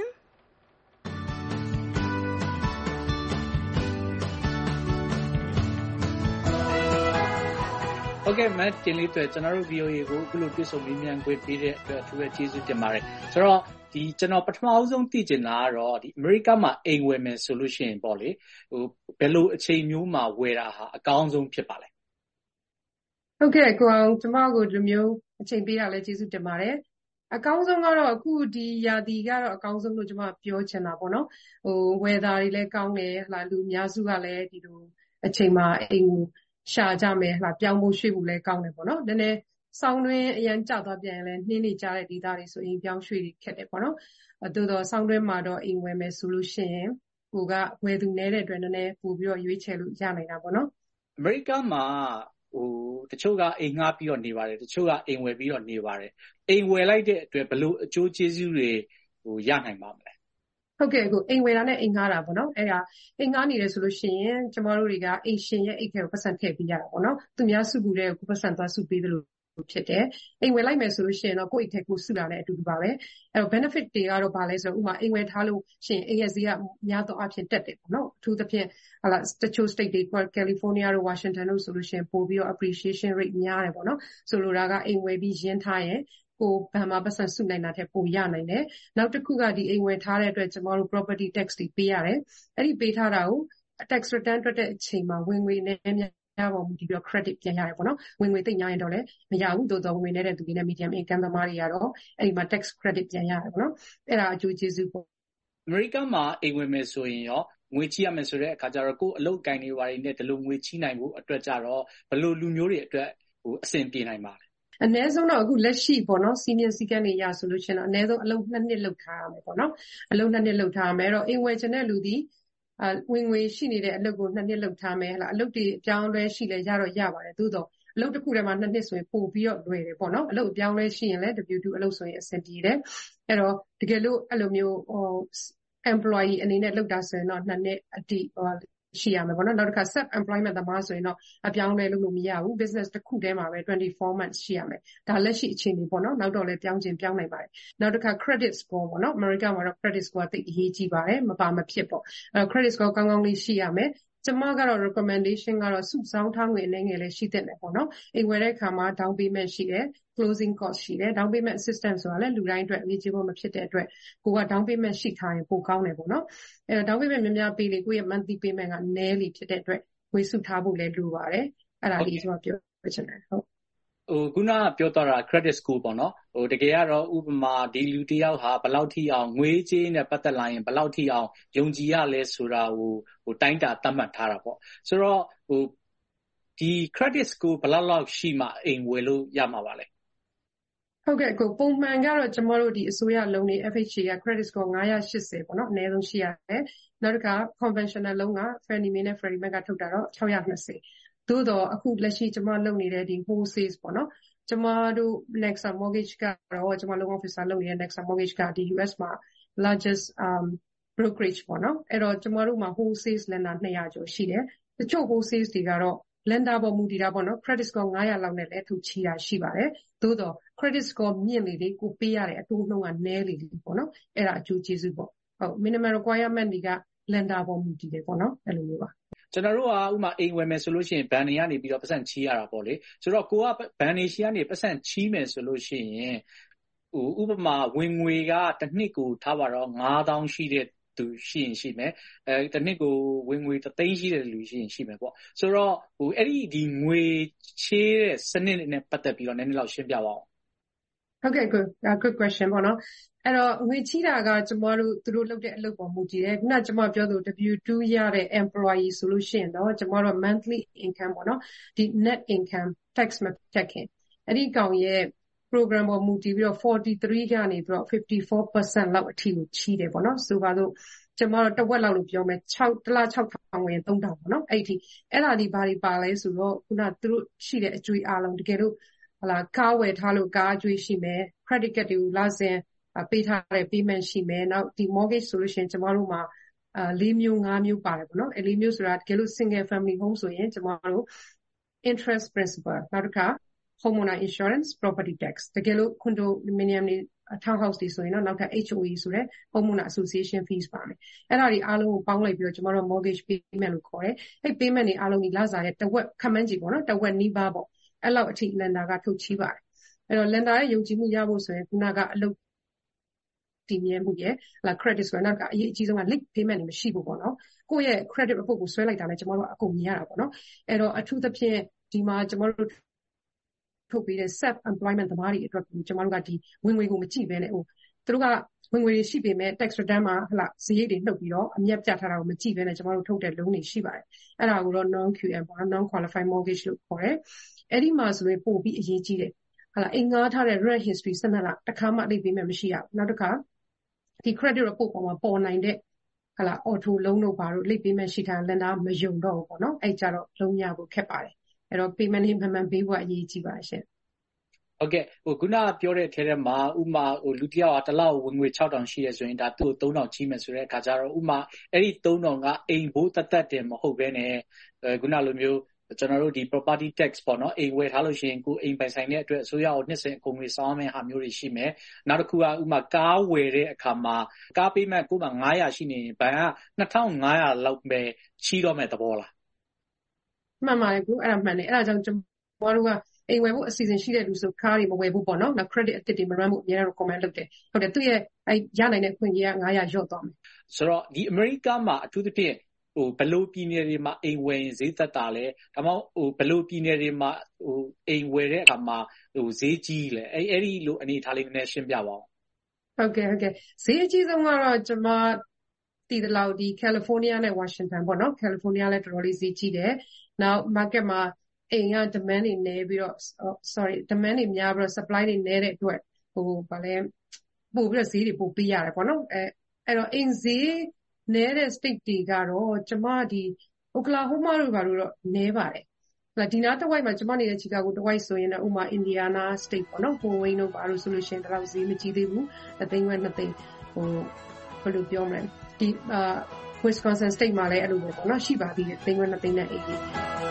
ဟုတ်ကဲ့မတ်တင်လေးတွေ့ကျွန်တော်တို့ ဗီအိုအေ ကိုအခုလိုတွေ့ဆုံမေးမြန်းခွင့်ပေးတဲ့အတွက်အထူးပဲကျေးဇူးတင်ပါတယ်ဆိုတော့ဒီကျွန်တော်ပထမအဆုံးသိချင်တာကတော့ဒီအမေရိကမှာအိမ်ဝယ်မယ်ဆိုလို့ရှိရင်ပေါ့လေဟိုဘယ်လိုအချိန်မျိုးမှာဝယ်တာဟာအကောင်းဆုံးဖြစ်ပါလဲဟုတ်ကဲ့ကိုအောင်ကျွန်မကိုဒီမျိုးအချိန်ပေးရလဲကျေးဇူးတင်ပါတယ်အကောင်းဆုံးကတော့အခုဒီရာသီကတော့အကောင်းဆုံးလို့ကျွန်မပြောချင်တာပေါ့နော်ဟို weather တွေလည်းကောင်းတယ်ဟလာလူအများစုကလည်းဒီလိုအချိန်မှာအိမ်ရှာကြမယ်ဟလာပြောင်းဖို့ရွှေ့ဖို့လည်းကောင်းတယ်ပေါ့နော်နည်းနည်းဆောင်းတွင်းအရင်ကြောက်သွားပြန်ရင်လည်းနှင်းနေကြတဲ့ဒေသတွေဆိုရင်ပြောင်းရွှေ့တွေခက်တယ်ပေါ့နော်အဲသို့တော့ဆောင်းတွင်းမှာတော့အိမ်ဝယ်မယ်ဆိုလို့ရှိရင်ကိုကဝယ်သူနေတဲ့အတွက်နည်းနည်းပို့ပြီးတော့ရွေးချယ်လို့ရနိုင်တာပေါ့နော်အမေရိကမှာဟိုတချို့ကအိမ်ငှားပြီးတော့နေပါတယ်တချို့ကအိမ်ဝယ်ပြီးတော့နေပါတယ်အိမ်ဝယ်လိုက်တဲ့အတွက်ဘယ်လိုအကျိုးကျေးဇူးတွေဟိုရနိုင်ပါမလဲဟုတ်ကဲ့ကိုအိမ်ဝယ်တာနဲ့အိမ်ငှားတာပေါ့နော်အဲ့ဒါအိမ်ငှားနေတယ်ဆိုလို့ရှိရင်ကျမတို့တွေကအိမ်ရှင်ရဲ့အိတ်ထဲကိုပတ်စံထည့်ပေးရတာပေါ့နော်သူများစုကူတဲ့ကိုပတ်စံသွားစုပေးတယ်လို့ဖြစ်တယ်အိမ်ဝယ်လိုက်မယ်ဆိုလို့ရှိရင်တော့ကိုယ့်အိတ်ထဲကိုစုလာတဲ့အတူတူပါပဲအဲ့တော့ benefit တွေကတော့ဘာလဲဆိုတော့ဥပမာအိမ်ဝယ်ထားလို့ရှိရင်အိမ်ရဲ့ဈေးကများသောအားဖြင့်တက်တယ်ပေါ့နော်အထူးသဖြင့်ဟာလာတချို့ state တွေ California တို့ Washington တို့ဆိုလို့ရှိရင်ပို့ပြီးတော့ appreciation rate များတယ်ပေါ့နော်ဆိုလိုတာကအိမ်ဝယ်ပြီးရင်းထားရင်ကိုဘဏ်မှာပတ်စံစုနိုင်တာထက်ပိုရနိုင်တယ်နောက်တစ်ခုကဒီအိမ်ဝယ်ထားတဲ့အတွက်ကျမတို့ property tax တွေပေးရတယ်အဲ့ဒီပေးထားတာကို tax return ထွက်တဲ့အချိန်မှာဝင်ငွေနဲ့များပေါ်မူတည်ပြီးတော့ credit ပြန်ရတယ်ပေါ့နော်ဝင်ငွေသိပ်များရင်တော့လည်းမရဘူးသို့တော်ဝင်နေတဲ့သူတွေနဲ့ medium income သမားတွေကတော့အဲ့ဒီမှာ tax credit ပြန်ရတယ်ပေါ့နော်အဲ့ဒါအကျိုးကျေးဇူးပေါ့အမေရိကမှာအိမ်ဝယ်မယ်ဆိုရင်ရောငွေချီရမယ်ဆိုတဲ့အခါကျတော့ကိုယ်အလုပ်ကိုင်နေပါနေနဲ့ဒီလိုငွေချီနိုင်ဖို့အတွက်ကြတော့ဘယ်လိုလူမျိုးတွေအတွက်ဟိုအဆင်ပြေနိုင်ပါလဲအနည်းဆုံးတော့အခုလက်ရှိပေါ့နော်စီမင်းစည်းကမ်းတွေရဆိုလို့ရှိရင်တော့အနည်းဆုံးအလုပ်နှစ်နှစ်လုပ်ထားရမယ်ပေါ့နော်အလုပ်နှစ်နှစ်လုပ်ထားရမယ်တော့အိမ်ဝယ်ချင်တဲ့လူဒီအဝင်ငွေရှိနေတဲ့အလုပ်ကိုနှစ်နှစ်လုပ်ထားမယ်ဟလားအလုပ်တွေအပြောင်းလဲရှိလဲရတော့ရပါတယ်သို့တော့အလုပ်တစ်ခုတည်းမှာနှစ်နှစ်ဆိုရင်ပို့ပြီးတော့လွယ်တယ်ပေါ့နော်အလုပ်အပြောင်းလဲရှိရင်လည်း W two အလုပ်ဆိုရင်အဆင်ပြေတယ်အဲ့တော့တကယ်လို့အဲ့လိုမျိုးဟို employee အနေနဲ့လုပ်တာဆိုရင်တော့နှစ်နှစ်အတိဟိုရှိရမယ်ပေါ့နော်နောက်တစ်ခါ self employment သမားဆိုရင်တော့အပြောင်းလဲလုပ်လို့မရဘူး business တစ်ခုတည်းမှာပဲ twenty-four months ရှိရမယ်ဒါလက်ရှိအခြေအနေပေါ့နော်နောက်တော့လည်းပြောင်းခြင်းပြောင်းနိုင်ပါတယ်နောက်တစ်ခါ credit score ပေါ့နော် America မှာတော့ credit score သိအရေးကြီးပါတယ်မပါမဖြစ်ပေါ့အဲ credit score ကောင်းကောင်းလေးရှိရမယ်ကျမကတော့ recommendation ကတော့စုဆောင်းထားငွေအနေငယ်လေးရှိတဲ့လေပေါ့နော်အိမ်ဝယ်တဲ့အခါမှာ down payment ရှိတယ် closing cost ရှိတယ် down payment assistance ဆိုတာလည်းလူတိုင်းအတွက်အရေးကြီးဖို့မဖြစ်တဲ့အတွက်ကိုက down payment ရှိထားရင်ပိုကောင်းတယ်ပေါ့နော်အဲ down payment များများပေးလေကိုယ့်ရဲ့ monthly payment ကနည်းလေဖြစ်တဲ့အတွက်ငွေစုထားဖို့လည်းလိုပါတယ်အဲ့ဒါလေးကျွန်တော်ပြောချင်တယ်ဟုတ်ဟိုခုနကပြောတော့တာ credit score ပေါ့နော်ဟိုတကယ်ကတော့ဥပမာဒီလူတယောက်ဟာဘယ်လောက်ထိအောင်ငွေကြေးနဲ့ပတ်သက်လာရင်ဘယ်လောက်ထိအောင်ယုံကြည်ရလဲဆိုတာဟိုဟိုတိုင်းတာသတ်မှတ်ထားတာပေါ့ဆိုတော့ဟိုဒီ credit score ဘယ်လောက်လောက်ရှိမှအိမ်ဝယ်လို့ရမှာပါလဲဟုတ်ကဲ့ကိုပုံမှန်ကတော့ကျမတို့ဒီအစိုးရလုံးနေ F H A က credit score nine eightyပေါ့နော်အနည်းဆုံးရှိရတယ်နောက်တစ်ခါ conventional လုံးက Fannie Mae နဲ့ Freddie Mac ကထုတ်တာတော့six twentyသို့တော့အခုလက်ရှိကျမလုပ်နေတဲ့ဒီ wholesale ပေါ့နော်ကျမတို့ Nexa Mortgage ကတော့ကျမလုံး officer လုပ်နေတဲ့ Nexa Mortgage ကဒီ U S မှာ largest um brokerage ပေါ့နော်အဲ့တော့ကျမတို့မှာ wholesale lender two hundredကျော်ရှိတယ်တချို့ wholesale တွေကတော့ lender ပေါ်မူတည်တာပေါ့နော် credit score nine hundredလောက်နဲ့လည်းထုတ်ချီတာရှိပါတယ်သို့တော့ credit score မြင့်လေလေကိုပေးရတဲ့အတိုးနှုန်းကနည်းလေလေပေါ့နော်အဲ့ဒါအကျိုးကျေးဇူးပေါ့ဟုတ် minimum requirement တွေက lender ပေါ်မူတည်တယ်ပေါ့နော်အဲ့လိုမျိုးပါကျွန်တော်တို့ကဥမာအိမ်ဝယ်မယ်ဆိုလို့ရှိရင်ဘဏ်တွေကနေပြီးတော့ပတ်စံချီရတာပေါ့လေဆိုတော့ကိုကဘဏ်တွေရှိကနေပတ်စံချီမယ်ဆိုလို့ရှိရင်ဟိုဥပမာဝင်ငွေကတစ်နှစ်ကိုထားပါတော့five thousandရှိတဲ့သူရှိရင်ရှိမယ်အဲတစ်နှစ်ကိုဝင်ငွေone thousandရှိတဲ့လူရှိရင်ရှိမယ်ပေါ့ဆိုတော့ဟိုအဲ့ဒီဒီငွေချေးတဲ့စနစ်နဲ့ပတ်သက်ပြီးတော့နည်းနည်းလောက်ရှင်းပြပါဦးဟုတ်ကဲ့ good good question ပေါ့နော်အဲ့တော့ငွေချီးတာကကျမတို့သူတို့လုပ်တဲ့အလုပ်ပေါ်မူတည်တယ်ခုနကကျမပြောသူ W two ရတဲ့ employee ဆိုလို့ရှိရင်တော့ကျမတို့ monthly income ပေါ့နော်ဒီ net income tax မတက်ခင်အဲ့ဒီကောင်ရဲ့ program ပေါ်မူတည်ပြီးတော့forty-threeကနေပြီးတော့fifty-four percent လောက်အထိကိုချီးတယ်ပေါ့နော်ဆိုပါတော့ကျမတို့တဝက်လောက်လို့ပြောမယ်sixတစ်လsix thousandဝင်three thousandပေါ့နော်အဲ့ဒီအဲ့ဒါဒီဘာတွေပါလဲဆိုတော့ခုနသူတို့ရှိတဲ့အကျွေးအားလုံးတကယ်လို့ဟလာကားဝယ်ထားလို့ကားအကျွေးရှိမယ် credit card တွေကိုလာစဉ်ပေးထားတဲ့ payment ရှိမယ်နောက်ဒီ mortgage ဆိုလို့ရှိရင်ကျမတို့မှာအာ၄မျိုး၅မျိုးပါတယ်ပေါ့နော်အဲ့၄မျိုးဆိုတာတကယ်လို့ single family home ဆိုရင်ကျမတို့ interest principal နောက်တစ်ခါ homeowner insurance property tax တကယ်လို့ condominium တွေ townhouse တွေဆိုရင်တော့နောက်ထပ် H O A ဆိုတဲ့ homeowner association fees ပါမယ်အဲ့ဒါတွေအားလုံးကိုပေါင်းလိုက်ပြီးတော့ကျမတို့ mortgage payment လို့ခေါ်တယ်အဲ့ payment တွေအားလုံးဒီလစာရဲ့တဝက်ခန့်မှန်းကြည့်ပေါ့နော်တဝက်နီးပါးပေါ့အဲ့လောက်အထိ lender ကထုတ်ချီးပါတယ်အဲ့တော့ lender ရဲ့ယုံကြည်မှုရဖို့ဆိုရင်ခုနကအလုပ်တည်မြဲမှုရဲ့ဟလာ credit ဆိုတော့ကအရေးအကြီးဆုံးက late payment တွေမရှိဘူးပေါ့နော်ကိုယ့်ရဲ့ credit report ကိုဆွဲလိုက်တာနဲ့ကျမတို့အကုန်မြင်ရတာပေါ့နော်အဲ့တော့အထူးသဖြင့်ဒီမှာကျမတို့ထုတ်ပြီးတဲ့ self employment သမားတွေအတွက်ကျမတို့ကဒီဝင်ငွေကိုမကြည့်ဘဲနဲ့ဟိုသူတို့ကဝင်ငွေရှိပေမဲ့ tax return မှာဟလာစရိတ်တွေနှုတ်ပြီးတော့အမြတ်ပြထားတာကိုမကြည့်ဘဲနဲ့ကျမတို့ထုတ်တဲ့ loan တွေရှိပါတယ်အဲ့ဒါကိုတော့ non Q M ပေါ့ non qualified mortgage လို့ခေါ်တယ်အဲ့ဒီမှာဆိုရင်ပို့ပြီးအရေးကြီးတယ်ဟလာအိမ်ငှားထားတဲ့ rent history ၁၂လတစ်ခါမှလိပ်ပေးမယ်မရှိရဘူးနောက်တစ်ခါဒီ credit report ပေါ်မှာပေါ်နိုင်တဲ့ဟလာ auto loan တို့ဘာတို့လိပ်ပေးမယ်ရှိထား lender မယုံတော့ဘူးပေါ့နော်အဲ့ကြတော့လုံးရဖို့ခက်ပါတယ်အဲ့တော့ payment တွေမှန်မှန်ပေးဖို့အရေးကြီးပါရှင်ဟုတ်ကဲ့ဟိုခုနပြောတဲ့အထဲထဲမှာဥမာဟိုလူတယောက်ကတစ်လောက်ဝင်ငွေsix thousandရှိရဆိုရင်ဒါသူ့ကိုthree thousandချီးမယ်ဆိုတဲ့အခါကျတော့ဥမာအဲ့ဒီthree thousandကအိမ်ဘိုးတသက်တင်မဟုတ်ဘဲနဲ့အဲခုနလိုမျိုးကျွန်တော်တို့ဒီ property tax ပေါ့နော်အိမ်ဝယ်ထားလို့ရှိရင်ကိုအိမ်ပိုင်ဆိုင်တဲ့အတွက်အစိုးရကိုနှစ်စဉ်အကုန်တွေဆောင်ရမယ့်ဟာမျိုးတွေရှိမယ်နောက်တစ်ခုကဥမာကားဝယ်တဲ့အခါမှာကားပေးမဲ့ကိုမှnine hundredရှိနေရင်ဘဏ်ကtwo thousand five hundredလောက်ပဲချီးတော့မဲ့သဘောလားမှန်ပါတယ်ကိုအဲ့ဒါမှန်တယ်အဲ့ဒါကြောင့်ကျွန်တော်တို့ကအိမ်ဝယ်ဖို့အစီအစဉ်ရှိတဲ့လူဆိုကားတွေမဝယ်ဘူးပေါ့နော်နောက် credit အသစ်တွေမ run ဖို့အများကြီး recommend လုပ်တယ်ဟုတ်တယ်သူ့ရဲ့အဲရနိုင်တဲ့ခွင့်ကြီးကnine hundredလျော့သွားမယ်ဆိုတော့ဒီ America မှာအထူးသဖြင့်ဟိုဘလိုပြည်နယ်တွေမှာအိမ်ဝယ်ရင်ဈေးသက်တာလဲဒါမှမဟုတ်ဟိုဘလိုပြည်နယ်တွေမှာဟိုအိမ်ဝယ်တဲ့အခါမှာဟိုဈေးကြီးလဲအဲအဲ့ဒီလိုအနေထားလေးနည်းနည်းရှင်းပြပါဦးဟုတ်ကဲ့ဟုတ်ကဲ့ဈေးအကြီးဆုံးကတော့ကျွန်မတည်တယ်လို့ဒီ California နဲ့ Washington ပေါ့နော် California လည်းတော်တော်လေးဈေးကြီးတယ်နောက် market မှာအိမ်က demand တွေနည်းပြီးတော့ sorry demand တွေများပြီးတော့ supply တွေနည်းတဲ့အတွက်ဟိုဗာလဲပို့ပြီးတော့ဈေးတွေပို့ပေးရတယ်ပေါ့နော်အဲအဲ့တော့အိမ်ဈေးနည်းတဲ့ state တွေကတော့ကျမဒီ Oklahoma တို့ဘာလို့တော့နည်းပါတယ်။ဒီနားတစ်ဝိုက်မှာကျမနေတဲ့ Chicago တစ်ဝိုက်ဆိုရင်တော့ဥမာ Indiana state ပေါ့နော် Fort Wayne တို့ဘာလို့ဆိုလို့ရှိရင်ဒါတော့ဈေးမကြီးသေးဘူး။တစ်သိန်းဝက်နှစ်သိန်းဟိုဘယ်လိုပြောမလဲဒီအာ Wisconsin state မှာလည်းအဲ့လိုပဲပေါ့နော်ရှိပါသေးတယ်သိန်းဝက်နှစ်သိန်းနဲ့အိမ်ကြီး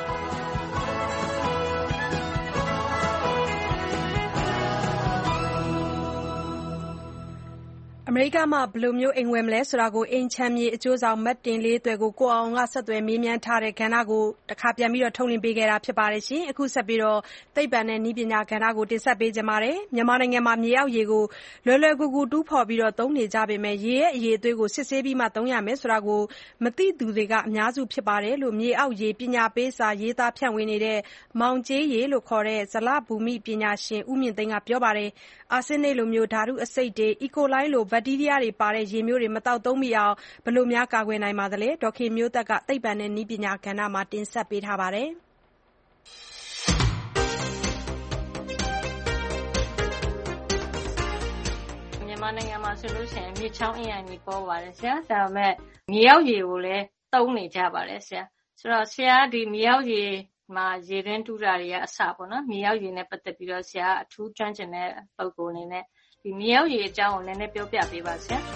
အမေရိကမှာဘယ်လိုမျိုးအိမ်ဝယ်မလဲဆိုတာကိုအိမ်ချမ်းမြေအကျိုးဆောင်မတ်တင်လေးအသွယ်ကိုကိုအောင်ကဆက်သွယ်မေးမြန်းထားတဲ့ကဏ္ဍကိုတစ်ခါပြန်ပြီးတော့ထုတ်လွှင့်ပေးခဲ့တာဖြစ်ပါတယ်ရှင်အခုဆက်ပြီးတော့သိပ္ပံနဲ့နည်းပညာကဏ္ဍကိုတင်ဆက်ပေးကြပါမယ်မြန်မာနိုင်ငံမှာမြေအောက်ရေကိုလွယ်လွယ်ကူကူတူးဖော်ပြီးတော့သုံးနေကြပေမဲ့ရေရဲ့အရေအသွေးကိုစစ်ဆေးပြီးမှသုံးရမယ်ဆိုတာကိုမသိသူတွေကအများစုဖြစ်ပါတယ်လို့မြေအောက်ရေပညာပေးစာရေးသားဖြန့်ဝေနေတဲ့မောင်ကျေးရေလို့ခေါ်တဲ့ဇလဘူမိပညာရှင်ဦးမြင့်သိန်းကပြောပါတယ်အာဆင်းနစ်လိုမျိုးဓာတုအဆိပ်တွေအီကိုလိုင်းလိုဘက်တီးရီးယားတွေပါတဲ့ရေမျိုးတွေမတောက်သုံးမိအောင်ဘယ်လိုများကာကွယ်နိုင်ပါသလဲဒေါက်ခင်မျိုးသက်ကသိပ္ပံနဲ့နည်းပညာကဏ္ဍမှာတင်ဆက်ပေးထားပါတယ်မြန်မာနိုင်ငံမှာဆိုလို့ရှိရင်မြစ်ချောင်းအင်းအိုင်တွေပေါ်ပါတယ်ဆရာဒါပေမဲ့မြေရောက်ရေကိုလည်းသုံးနေကြပါတယ်ဆရာဆိုတော့ဆရာဒီမြေရောက်ရေမှာရေတွင်းတူးတာတွေကအစပေါ့နော်မြေရောက်ရေနဲ့ပတ်သက်ပြီးတော့ဆရာအထူးကျွမ်းကျင်တဲ့ပုံကိုယ်အနေနဲ့ဒီမြေရောက်ရေအကြောင်းကိုလည်းနည်းနည်းပြောပြပေးပါဆရာ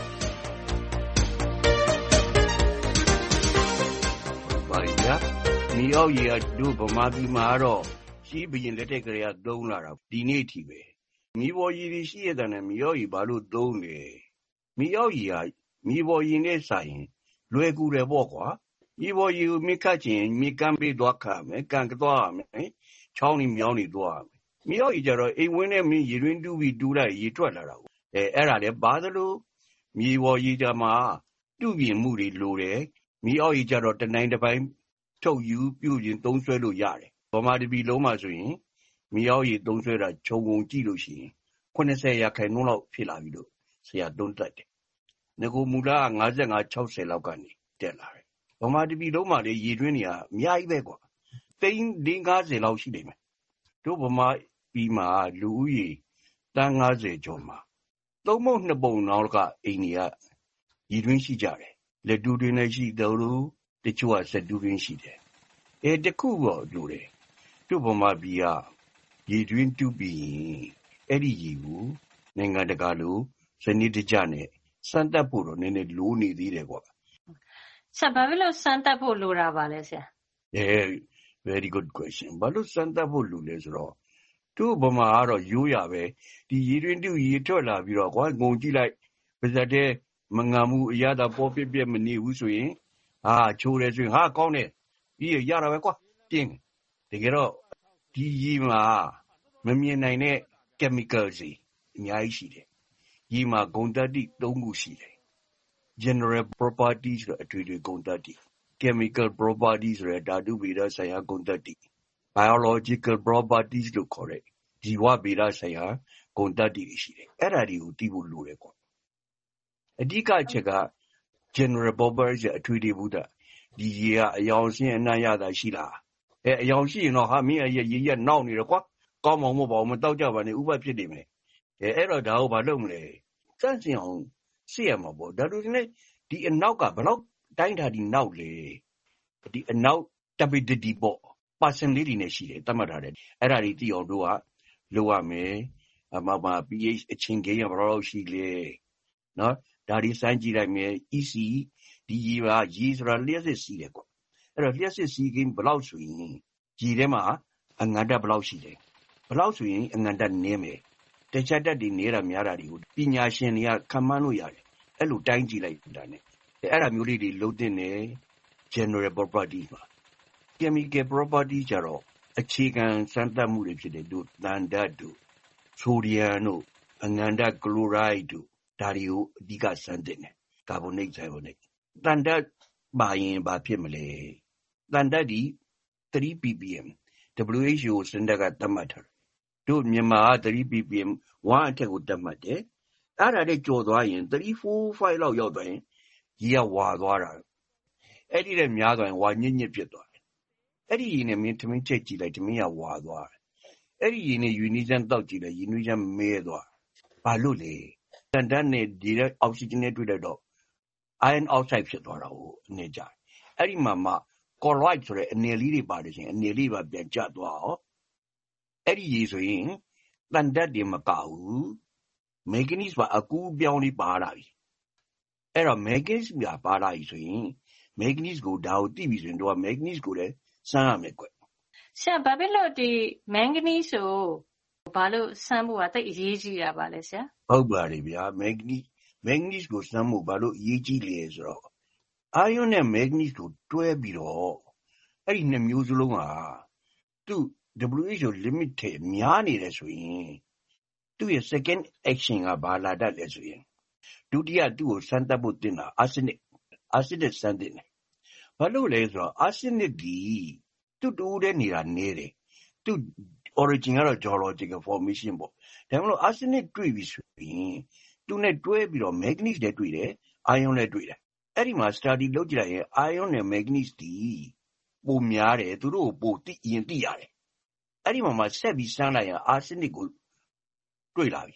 ပါရီဗျာမြေရောက်ရေကတို့ဗမာပြည်မှာတော့ရှိဘရင်လက်ထက်ကလေးကသုံးလာတာဒီနေ့ထိပဲမြေပေါ်ရေတွေရှိရတဲ့နဲ့မြေရောက်ရေဘာလို့သုံးလဲမြေရောက်ရေကမြေပေါ်ရေနဲ့ဆိုင်လွယ်ကူတယ်ပေါ့ကွာမြေပေါ်ရေကိုမြစ်ခတ်ချင်မြစ်ကမ်းပေးသွားခတ်မယ်ကန်ကသွားရမယ်ချောင်းနေမြောင်းနေသွားရမယ်မြေရောက်ရေကြတော့အိမ်ဝင်းနဲ့မြစ်ရေတွင်းတူးပြီးတူးလိုက်ရေထွက်လာတာကိုအဲအဲ့ဒါလည်းဘာသလိုမြေပေါ်ရေကြမှာတူးပြင်မှုတွေလိုတယ်မြေရောက်ရေကြတော့တနိုင်တစ်ပိုင်းထုတ်ယူပြုပြင်သုံးဆွဲလို့ရတယ်ဗမာတပြည်လုံးမှာဆိုရင်မြေရောက်ရေသုံးဆွဲတာခြုံငုံကြည့်လို့ရှိရင်ခုနှစ်ဆယ်ရာခိုင်နှုန်းလောက်ဖြစ်လာပြီလို့ဆရာသုံးသပ်တယ်ငကိုမူလက၅၅ ၆၀လောက်ကနေတက်လာတယ်ဗမာတပြည်လုံးမှာလေရေတွင်းတွေကအများကြီးပဲကွာသိန်း၄၅၀လောက်ရှိနေမယ်တို့ဗမာပြည်မှာလူဦးရေတန်း၅၀ကျော်မှာသုံးပုံနှစ်ပုံနောက်ကအိမ်တွေကရေတွင်းရှိကြတယ်လက်တူးတွင်းလည်းရှိတယ်လို့တချို့ကစက်တူးတွင်းရှိတယ်အဲတခုတော့လိုတယ်တို့ဗမာပြည်ကရေတွင်းတူးပြီးအဲ့ဒီရေကိုနိုင်ငံတကာလိုစနစ်တကျနဲ့စမ်းသပ်ဖို့တော့နည်းနည်းလိုနေသေးတယ်ကွာဆရာဘာဖြစ်လို့စမ်းသပ်ဖို့လိုတာပါလဲဆရာ Yeah very good question ဘာလို့စမ်းသပ်ဖို့လိုလဲဆိုတော့တို့ဗမာကတော့ရိုးရပဲဒီရေတွင်းတူရေထွက်လာပြီးတော့ကွာငုံကြည့်လိုက်ပါဇက်တဲ့မငံမှုအရသာပေါ်ပြပြမနေဘူးဆိုရင်ဟာချိုးတယ်ဆိုရင်ဟာကောင်းတယ်ပြီးရတာပဲကွာပြင်းတကယ်တော့ဒီရေမှာမမြင်နိုင်တဲ့ chemicals တွေအများကြီးရှိတယ်ရေမှာဂုဏ်သတ္တိသုံးခုရှိတယ် general properties ဆိုတဲ့အထွေထွေဂုဏ်သတ္တိ chemical properties ဆိုတဲ့ဓာတုဗေဒဆိုင်ရာဂုဏ်သတ္တိ biological properties လို့ခေါ်တဲ့ဇီဝဗေဒဆိုင်ရာဂုဏ်သတ္တိတွေရှိတယ်အဲ့ဒါတွေကိုသိဖို့လိုတယ်ကွာအဓိကအချက်က general properties အထွေထွေဘုဒ္ဓဒီရေကအယောင်ဆင်းအနံ့ရတာရှိလားအဲအယောင်ရှိရင်တော့ဟာမင်းအရေရေရနောက်နေတယ်ကွာကောင်းမောင်မပေါ့မတောက်ကြပါနဲ့ဥပဖြစ်နေမယ်အဲအဲ့တော့ဒါကိုဘာလုပ်မလဲစန့်စင်အောင်သိရမှာပေါ့ဒါတို့ဒီနေ့ဒီအနောက်ကဘယ်တော့တိုင်းထားဒီနောက်လေဒီအနောက် stability ပေါ့ personality နဲ့ရှိတယ်တတ်မှတ်ထားတယ်အဲ့ဒါတွေသိအောင်တို့ကလုပ်ရမယ်အမမ pH အချင်းကိန်းကဘယ်တော့ရှိလဲနော်ဒါဒီစမ်းကြည့်လိုက်မယ် E C ဒီရေပါရေဆိုတာလျှက်စစ်စီးတယ်ကွအဲ့တော့လျှက်စစ်စီးကိန်းဘယ်လောက်ဆိုရင်ရေထဲမှာအငန်ဓာတ်ဘယ်လောက်ရှိတယ်ဘယ်လောက်ဆိုရင်အငန်ဓာတ်နည်းမယ်တခြားဓာတ်တွေနေတာများတာတွေကိုပညာရှင်တွေကခန့်မှန်းလို့ရတယ်အဲ့လိုတိုင်းကြည့်လိုက်တာ ਨੇ အဲ့ဒါမျိုးလေးတွေလုံးတင်တယ် general property မှာ chemical property ကြတော့အခြေခံစမ်းသပ်မှုတွေဖြစ်တဲ့တို့သံဓာတ်တို့ဆိုဒီယမ်တို့အငန်ဓာတ်ကလိုရိုက်တို့ဒါတွေကိုအဓိကစမ်းသပ်တယ်ကာဗွန်နိတ်ဆိုဗိုနိတ်သံဓာတ်ပါရင်ဘာဖြစ်မလဲသံဓာတ်ဒီ three p p m W H O စင်တာကသတ်မှတ်ထားတယ်တို့မြန်မာက three p p m one အထက်ကိုသတ်မှတ်တယ်အဲ့ဒါနဲ့ကြော်သွားရင် three four five လောက်ရောက်သွားရင်ရေကဝါသွားတာအဲ့ဒီနဲ့များသွားရင်ဝါညစ်ညစ်ဖြစ်သွားတယ်အဲ့ဒီရေနဲ့မင်းထမင်းချက်ကြည့်လိုက်ထမင်းကဝါသွားတယ်အဲ့ဒီရေနဲ့ယူနီချန်တောက်ကြည့်လိုက်ယူနီချန်မဲသွားဘာလို့လဲတန်တန်းနဲ့ဒီတဲ့အောက်ဆီဂျင်နဲ့တွေ့လိုက်တော့ iron oxide ဖြစ်သွားတာကိုအနေကြအဲ့ဒီမှာမှ colloid ဆိုတဲ့အနေလေးတွေပါတယ်ရှင်အနေလေးပါပြန်ကျသွားအောင်အဲ့ဒီရေဆိုရင်တန်တတ်တွေမကဘူး manganese ပါအကူပြောင်းလေးပါလာပြီအဲ့တော့ manganese ကပါလာပြီဆိုရင် manganese ကိုဒါကိုသိပြီဆိုရင်တော့ manganese ကိုလည်းစမ်းရမယ်ကွဆရာဘာဖြစ်လို့ဒီ manganese ကိုဘာလို့စမ်းဖို့ကတိတ်အရေးကြီးတာပါလဲဆရာဟုတ်ပါတယ်ဗျာ manganese manganese ကိုစမ်းဖို့ဘာလို့အရေးကြီးလဲဆိုတော့ iron နဲ့ manganese ကိုတွဲပြီးတော့အဲ့ဒီနှစ်မျိုးစလုံးဟာသူ့ W H O limit ထဲများနေတယ်ဆိုရင်သူ့ရဲ့ second action ကဘာလာတတ်လဲဆိုရင်ဒုတိယသူ့ကိုစမ်းသပ်ဖို့တင်တာ arsenic arsenic စမ်းတင်တယ်ဘာလို့လဲဆိုတော့ arsenic ဒီသူ့တူတဲ့နေတာနေတယ်သူ့ origin ကတော့ geological formation ပေါ့ဒါမှမဟုတ် arsenic တွေ့ပြီဆိုရင်သူနဲ့တွဲပြီးတော့ manganese နဲ့တွေ့တယ် iron နဲ့တွေ့တယ်အဲ့ဒီမှာ study လုပ်ကြည့်လိုက်ရင် iron နဲ့ manganese ဒီပိုများတယ်သူတို့ကိုပိုသိရင်သိရတယ်အဲ့ဒီမှာမှဆက်ပြီးစမ်းလိုက်ရင် arsenic ကိုတွေ့လာပြီ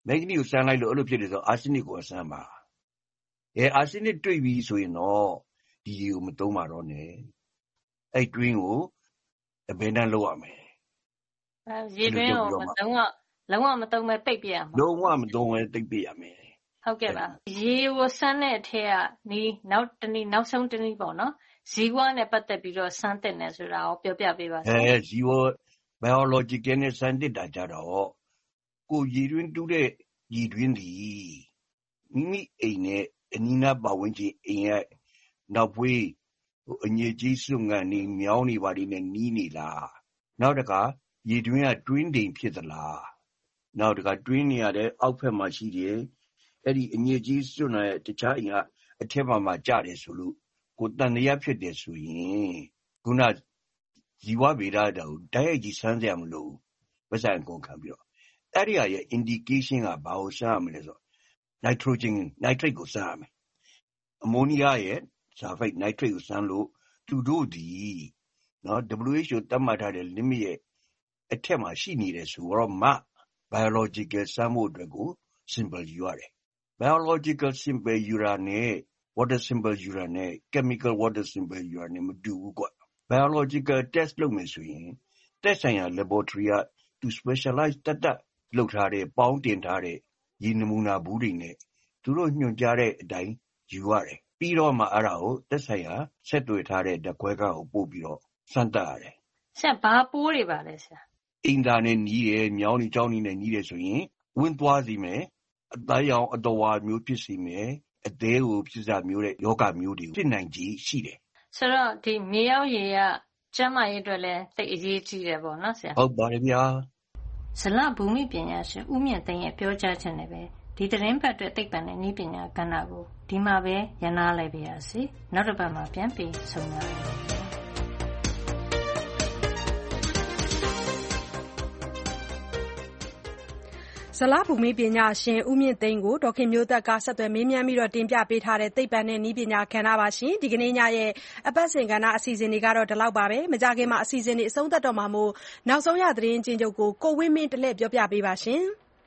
မက်ဂနီကိုစမ်းလိုက်လို့အဲ့လိုဖြစ်တယ်ဆိုအာဆင်းနစ်ကိုစမ်းပါအဲအာဆင်းနစ်တွေ့ပြီဆိုရင်တော့ဒီရေကိုမသုံးပါတော့နဲ့အဲ့တွင်းကိုအဘယ်နှလုပ်ရမလဲအဲရေတွင်းကိုမသုံးတော့လုံးဝမသုံးပဲပိတ်ပြရမှာလုံးဝမသုံးပဲတိတ်ပြရမယ်ဟုတ်ကဲ့ပါရေကိုစမ်းတဲ့အထက်ကနီးနောက်တနည်းနောက်ဆုံးတနည်းပေါ့နော်ဇီဝနဲ့ပတ်သက်ပြီးတော့စမ်းသစ်နေဆိုတာကိုပြောပြပေးပါအဲဇီဝ biological နဲ့စမ်းသစ်တာကြတော့ကိုရေတွင်းတူးတဲ့ရေတွင်းဒီမိမိအိမ်နဲ့အနီးနားပတ်ဝန်းကျင်အိမ်ရဲ့နောက်ပွေးအငြိကြီးစွန့်ငံနေမြောင်းနေပါလိမ့်နဲ့နီးနေလားနောက်တခါရေတွင်းကတွင်းတိမ်ဖြစ်သလားနောက်တခါတွင်းနေရတဲ့အောက်ဖက်မှာရှိတယ်အဲ့ဒီအငြိကြီးစွန့်တဲ့တခြားအိမ်ကအထက်မှာမှကြတယ်ဆိုလို့ကိုတန်တရားဖြစ်တယ်ဆိုရင်ခုနဇီဝဗေဒတာကိုတိုက်ရိုက်ကြီးစမ်းကြမလို့ပစံကုန်ခံပြီးတော့အဲ့ဒီရဲ့ indication ကဘာကိုစမ်းရမလဲဆိုတော့ nitrogen nitrate ကိုစမ်းရမယ်အမိုနီးယားရဲ့ sulfate nitrate ကိုစမ်းလို့သူတို့ဒီနော် W H O သတ်မှတ်ထားတဲ့ limit ရဲ့အထက်မှာရှိနေတယ်ဆိုတော့မှ biological စမ်းဖို့အတွက်ကို simple ယူရတယ် biological simple ယူတာနဲ့ water simple ယူတာနဲ့ chemical water simple ယူတာနဲ့မတူဘူးကွာ biological test လုပ်မယ်ဆိုရင်တက်ဆိုင်ရာ laboratory က to specialize တတ်တတ်လုပ်ထားတဲ့ပေါင်းတင်ထားတဲ့ရေနမူနာဘူးတွေနဲ့သူတို့ညွှန်ကြားတဲ့အတိုင်းယူရတယ်ပြီးတော့မှအဲ့ဒါကိုတက်ဆိုင်ရာဆက်တွေ့ထားတဲ့ဓာတ်ခွဲခန်းကိုပို့ပြီးတော့စမ်းသပ်ရတယ်ဆရာဘာပိုးတွေပါလဲဆရာအင်တာနဲ့နီးတယ်မြောင်းနေကြောင်းနေနဲ့နီးတယ်ဆိုရင်ဝင်းသွားစီမယ်အသားရောင်အတော်ဝါမျိုးဖြစ်စီမယ်အသေးကိုဖြစ်စားမျိုးတဲ့ယောဂမျိုးတွေဖြစ်နိုင်ကြီးရှိတယ်ဆိုတော့ဒီမြေရောက်ရေကကျန်းမာရေးအတွက်လည်းသိအရေးကြီးတယ်ပေါ့နော်ဆရာဟုတ်ပါတယ်ဗျာဇလဘူမိပညာရှင်ဦးမြင့်သိန်းရဲ့ပြောကြားချက်နဲ့ပဲဒီသတင်းပတ်အတွက်သိပ္ပံနဲ့နည်းပညာကဏ္ဍကိုဒီမှာပဲရနာလိုက်ပါရစေနောက်တစ်ပတ်မှာပြန်ပြီးဆုံရအောင်ဇလဘူမိပညာရှင်ဦးမြင့်သိန်းကိုဒေါခင်မျိုးသက်ကဆက်သွယ်မေးမြန်းပြီးတော့တင်ပြပေးထားတဲ့သိပ္ပံနဲ့နည်းပညာကဏ္ဍပါရှင်ဒီကနေ့ညရဲ့အပတ်စဉ်ကဏ္ဍအစီအစဉ်တွေကတော့ဒီလောက်ပါပဲမကြခင်မှာအစီအစဉ်တွေအဆုံးသတ်တော့မှာမို့နောက်ဆုံးရသတင်းချင်းချုပ်ကိုကိုဝင်းမင်းတလဲပြောပြပေးပါရှင်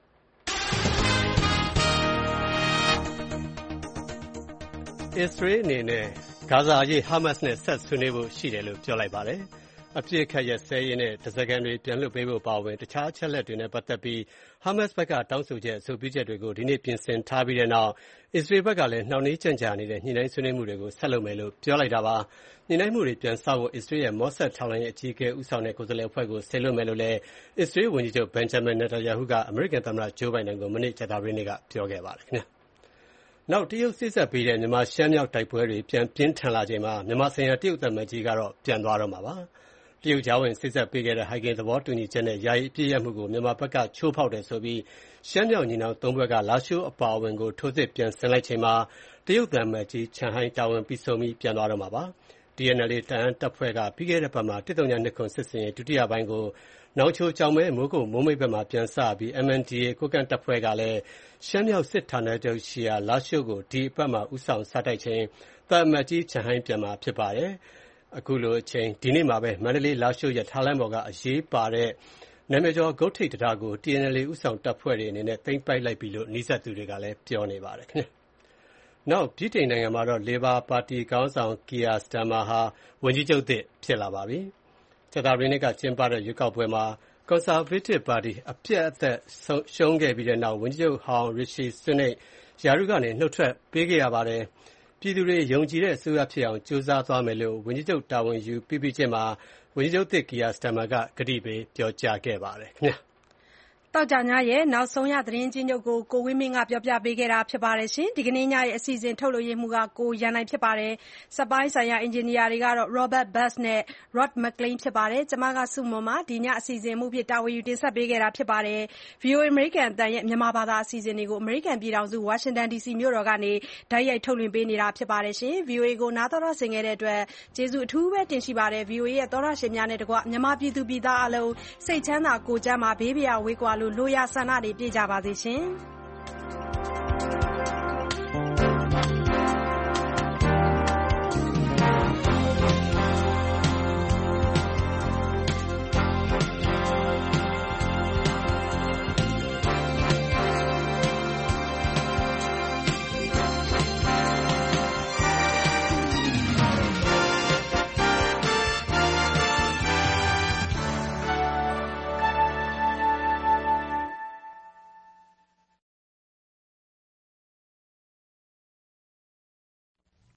အစ္စရေးအနေနဲ့ဂါဇာအရေးဟာမတ်စ်နဲ့ဆက်ဆွေးနွေးဖို့ရှိတယ်လို့ပြောလိုက်ပါတယ်အပြစ်ခတ်ရစဲရင်နဲ့တစကန်တွေပြန်လွှတ်ပေးဖို့ပါဝင်တခြားအချက်လက်တွေနဲ့ပတ်သက်ပြီးဟာမတ်စ်ဘက်ကတောင်းဆိုချက်အဆိုပြုချက်တွေကိုဒီနေ့ပြင်ဆင်ထားပြီးတဲ့နောက်အစ္စရေးဘက်ကလည်းနှောင့်နှေးကြန့်ကြာနေတဲ့ညှိနှိုင်းဆွေးနွေးမှုတွေကိုဆက်လုပ်မယ်လို့ပြောလိုက်တာပါညှိနှိုင်းမှုတွေပြန်စဖို့အစ္စရေးရဲ့မော့ဆတ်ထောက်လှမ်းရေးအကြီးအကဲဦးဆောင်တဲ့ကိုယ်စားလှယ်အဖွဲ့ကိုဆေလွှတ်မယ်လို့လည်းအစ္စရေးဝန်ကြီးချုပ်ဘင်ဂျမင်နေတန်ယာဟုကအမေရိကန်သမ္မတဂျိုးဘိုင်ဒန်ကိုမနေ့ကြာသပတေးနေ့ကပြောခဲ့ပါတယ်ခင်ဗျာနောက်တရုတ်စစ်ဆက်ပေးတဲ့မြန်မာရှမ်းမြောက်တိုက်ပွဲတွေပြန်ပြင်းထန်လာချိန်မှာမြန်မာဆိုင်ရာတရုတ်သမ္မတကြီးကတော့ပြန်သွားတော့မှာပါတရုတ်ကြားဝင်စစ်ဆက်ပေးခဲ့တဲ့ဟိုင်ဂင်သဘောတူညီချက်နဲ့ယာယီအပြည့်ရမှုကိုမြန်မာဘက်ကချိုးဖောက်တယ်ဆိုပြီးရှမ်းမြောက်ညီနောင်သုံးဘက်ကလာရှိုးအပါအဝင်ကိုထိုးစစ်ပြန်ဆင်လိုက်ချိန်မှာတရုတ်သမ္မတကြီးချန်ဟိုင်းတာဝန်ပြီးဆုံးပြီးပြန်သွားတော့မှာပါ ဒီ အန် အယ် အေ တအန်းတပ်ဖွဲ့ကပြီးခဲ့တဲ့ဘက်မှာတစ်တုံညာနှစ်ခွန်စစ်စင်ရေးဒုတိယပိုင်းကိုနောင်ချိုကြောင်မဲမိုးကုတ်မိုးမိတ်ဘက်မှာပြန်စပြီး အမ် အန် ဒီ အေ ကိုကန့်တပ်ဖွဲ့ကလည်းရှမ်းမြောက်စစ်ဌာနချုပ်ရှိရာလာရှိုးကိုဒီအပတ်မှာဦးဆောင်စတိုက်ချိန်သံအမတ်ကြီးချန်ဟိုင်းပြန်မှာဖြစ်ပါတယ်အခုလိုအချိန်ဒီနေ့မှာပဲမန္တလေးလာရှိုးရထားလမ်းပေါ်ကအရေးပါတဲ့နာမည်ကျော်ဂုတ်ထိပ်တရားကို တီ အန် အယ် အေ ဦးဆောင်တပ်ဖွဲ့တွေအနေနဲ့သိမ်းပိုက်လိုက်ပြီလို့နှိစက်သူတွေကလည်းပြောနေပါတယ်ခင်ဗျ။နောက်ဗြိတိန်နိုင်ငံမှာတော့ Labour ပါတီခေါင်းဆောင် Keir Starmer ဟာဝန်ကြီးချုပ်သစ်ဖြစ်လာပါပြီ။ကြာသပတေးနေ့ကကျင်းပတဲ့ရွေးကောက်ပွဲမှာ Conservative ပါတီအပြတ်အသတ်ရှုံးခဲ့ပြီးတဲ့နောက်ဝန်ကြီးချုပ်ဟောင်း Rishi Sunak ရာထူးကနေနှုတ်ထွက်ပေးခဲ့ရပါတယ်။ပြည်သူတွေယုံကြည်တဲ့အစိုးရဖြစ်အောင်ကြိုးစားသွားမယ်လို့ဝန်ကြီးချုပ်တာဝန်ယူပြီးပြီးချင်းမှာဝန်ကြီးချုပ်သစ် Keir Starmer ကကတိပေးပြောကြားခဲ့ပါတယ်ခင်ဗျာ။တောက်ကြညရဲ့နောက်ဆုံးရသတင်းချင်းချုပ်ကိုကိုဝင်းမင်းကပြောပြပေးခဲ့တာဖြစ်ပါတယ်ရှင်ဒီကနေ့ညရဲ့အစီအစဉ်ထုတ်လွှင့်ရမှုကကိုရန်နိုင်ဖြစ်ပါတယ်စပိုင်းဆိုင်ရာအင်ဂျင်နီယာတွေကတော့ Robert Bass နဲ့ Rod McLean ဖြစ်ပါတယ်ကျွန်မကစုမွန်မှာဒီညအစီအစဉ်မှုဖြစ်တာဝန်ယူတင်ဆက်ပေးခဲ့တာဖြစ်ပါတယ် ဗွီအိုအေ American အသံရဲ့မြန်မာဘာသာအစီအစဉ်တွေကို American ပြည်ထောင်စု Washington ဒီ စီ မြို့တော်ကနေတိုက်ရိုက်ထုတ်လွှင့်ပေးနေတာဖြစ်ပါတယ်ရှင် ဗွီအိုအေ ကိုနားတော်ဆင်ခဲ့တဲ့အတွက်ကျေးဇူးအထူးပဲတင်ရှိပါတယ် ဗွီအိုအေ ရဲ့သောရရှင်များနဲ့တကွမြန်မာပြည်သူပြည်သားအလုံးစိတ်ချမ်းသာကိုယ်ကျန်းမာဘေးပြာဝေးကွာလို့လိုရဆန္ဒတွေပြည့်ကြပါစေရှင်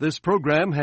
This program has